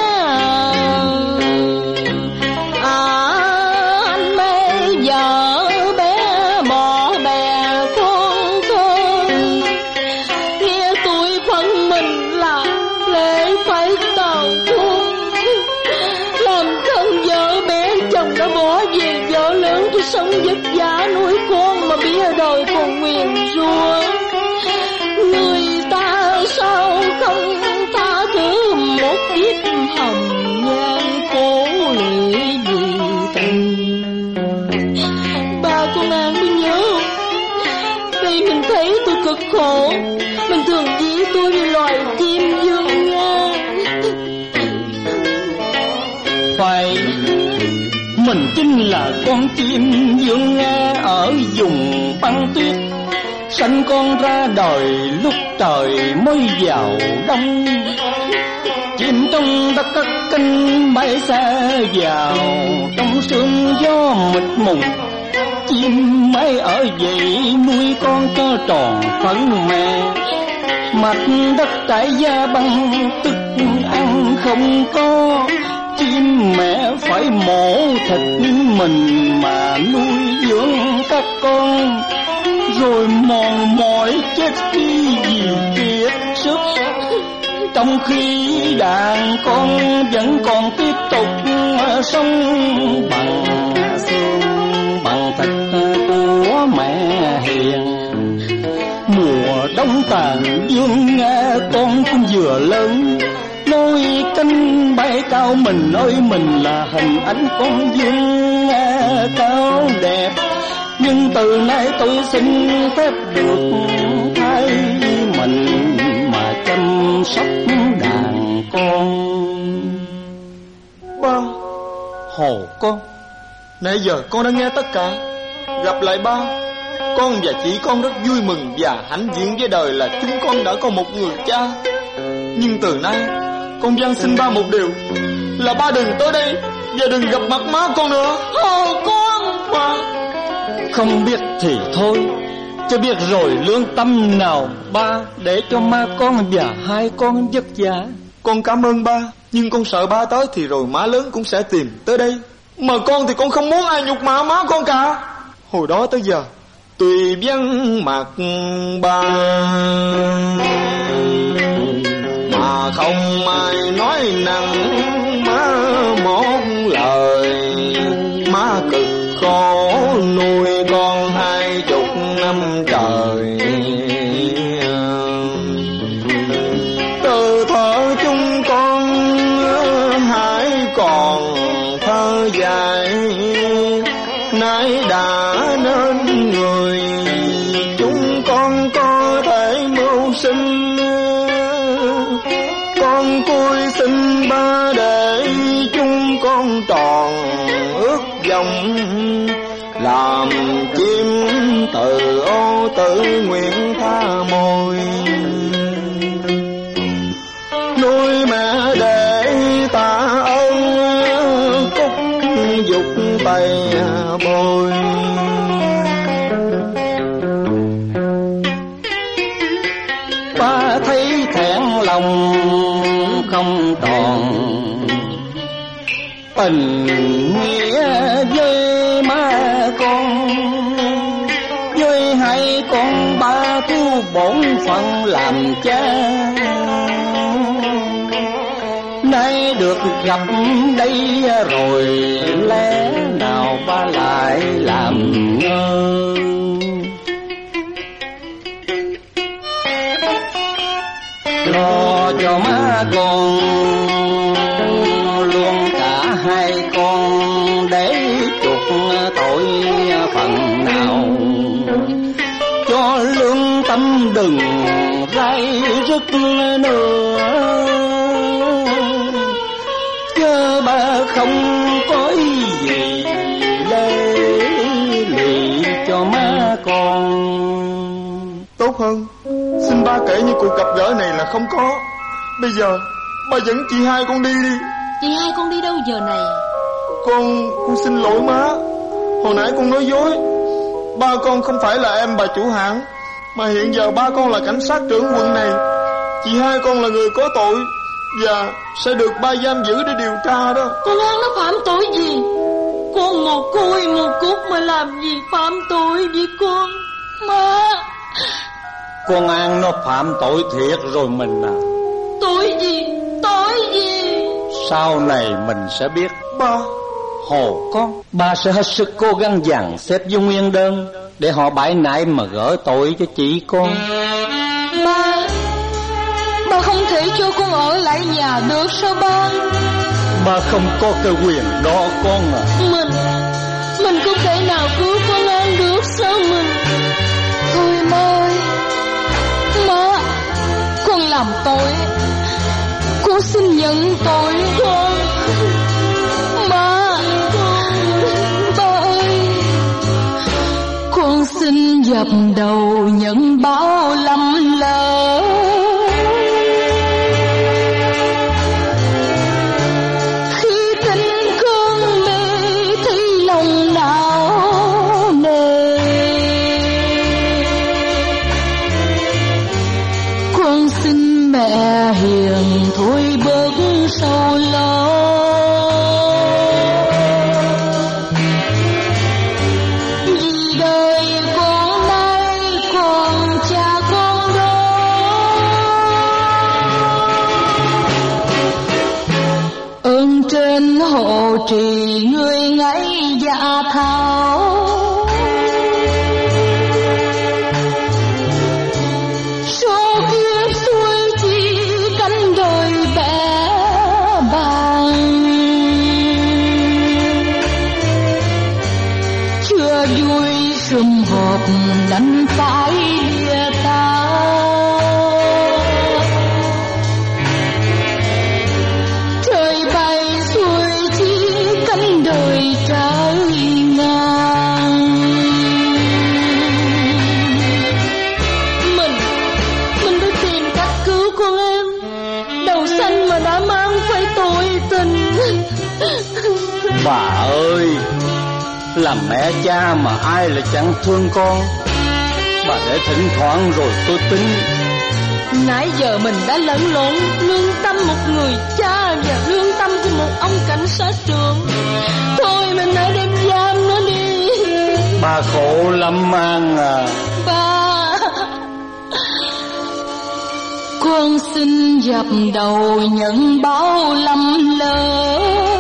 À, anh mê vợ bé bỏ bè con thôi. Nghe tôi phân mình là lệ phải tàu thương, làm thân vợ bé chồng đã bỏ về vợ lớn cho sống vất vả nuôi con, mà bia đời còn nguyền rủa. Người ta sao không tha thứ một ít hồng nhan khổ lụy vì tình. Ba con An có nhớ không? Đây mình thấy tôi cực khổ, mình thường ví tôi như loài chim dương nga. Phải, mình chính là con chim dương nga ở vùng băng tuyết. Sanh con ra đời lúc trời mới vào đông, chim trong đất cất cánh bay xa vào trong sương gió mịt mùng. chim mái ở vậy nuôi con cho tròn phấn mẹ. Mặt đất trải da băng tức ăn không có, chim mẹ phải mổ thịt mình mà nuôi dưỡng các con, rồi mòn mỏi chết khi vì kiệt sức. Trong khi đàn con vẫn còn tiếp tục sống bằng xương bằng thịt của mẹ hiền. Mùa đông tàn dương con cũng vừa lớn, lôi cánh bay cao mình ơi mình là hình ảnh con dương cao đẹp. Nhưng từ nay tôi xin phép được thay mình mà chăm sóc đàn con. Ba, Hồ con, nãy giờ con đã nghe tất cả. Gặp lại ba, con và chị con rất vui mừng và hãnh diện với đời là chúng con đã có một người cha. Nhưng từ nay con van xin ba một điều, là ba đừng tới đây và đừng gặp mặt má con nữa. Hồ con. Ba, không biết thì thôi, chứ biết rồi lương tâm nào ba để cho má con và hai con vất vả. con cảm ơn ba, nhưng con sợ ba tới thì rồi má lớn cũng sẽ tìm tới đây. Mà con thì con không muốn ai nhục mạ má con cả. Hồi đó tới giờ tùy vắng mặt ba mà không ai nói nặng má một lời. Má cực khổ nuôi con hai chục năm trời, từ thuở chúng con hãy còn thơ dài, nay đã nên người chúng con có thể mưu sinh. Con cúi xin ba để chúng con tròn ước vọng, làm chim từ ô tự nguyện tha môi. Nuôi mẹ để tạ ơn cúc dục tay bôi. Ba thấy thẹn lòng không còn tình nghĩa với má con, với hai con ba thu bổn phận làm cha. Nay được gặp đây rồi lẽ nào ba lại làm ngơ. Lo cho má con luôn cả hai con để chuộc tội phần nào, cho lương tâm đừng ray rứt nữa. Chứ ba không có ý gì để lì cho má con. Tốt hơn xin ba kể như cuộc gặp gỡ này là không có. Bây giờ ba dẫn chị hai con đi đi. Chị hai con đi đâu giờ này? Con con xin lỗi má, hồi nãy con nói dối. Ba con không phải là em bà chủ hãng, mà hiện giờ ba con là cảnh sát trưởng quận này. Chị hai con là người có tội và sẽ được ba giam giữ để điều tra đó. Con An nó phạm tội gì? Con một côi một cút mà làm gì phạm tội với con? Má, Con An nó phạm tội thiệt rồi mình à. tội gì? Tội gì? Sau này mình sẽ biết. Ba, Hồ con, ba sẽ hết sức cố gắng dàn xếp với nguyên đơn để họ bãi nại mà gỡ tội cho chị con. Ba, ba không thể cho con ở lại nhà được sao ba? Ba không có cái quyền đó con à. Mình, mình không thể nào cứu con An được sao mình? Thôi má ơi, má, con làm tội, con xin nhận tội con. Má, ba ơi, con xin dập đầu nhận bao lầm lỡ. Khi tình cơn mê thấy lòng não nề, sum họp đành phải lìa ta. Trời bay xuôi chi cánh đời trái ngang. Mình, mình đã tìm cách cứu con em. Đầu xanh mà đã mang phải tội tình. Bà ơi, làm mẹ cha mà ai lại chẳng thương con. Bà để thỉnh thoảng rồi tôi tính. Nãy giờ mình đã lẫn lộn lương tâm một người cha và lương tâm của một ông cảnh sát trưởng. Thôi mình hãy đem giam nó đi. Bà khổ lắm An à. Ba, con xin dập đầu nhận bao lầm lỡ.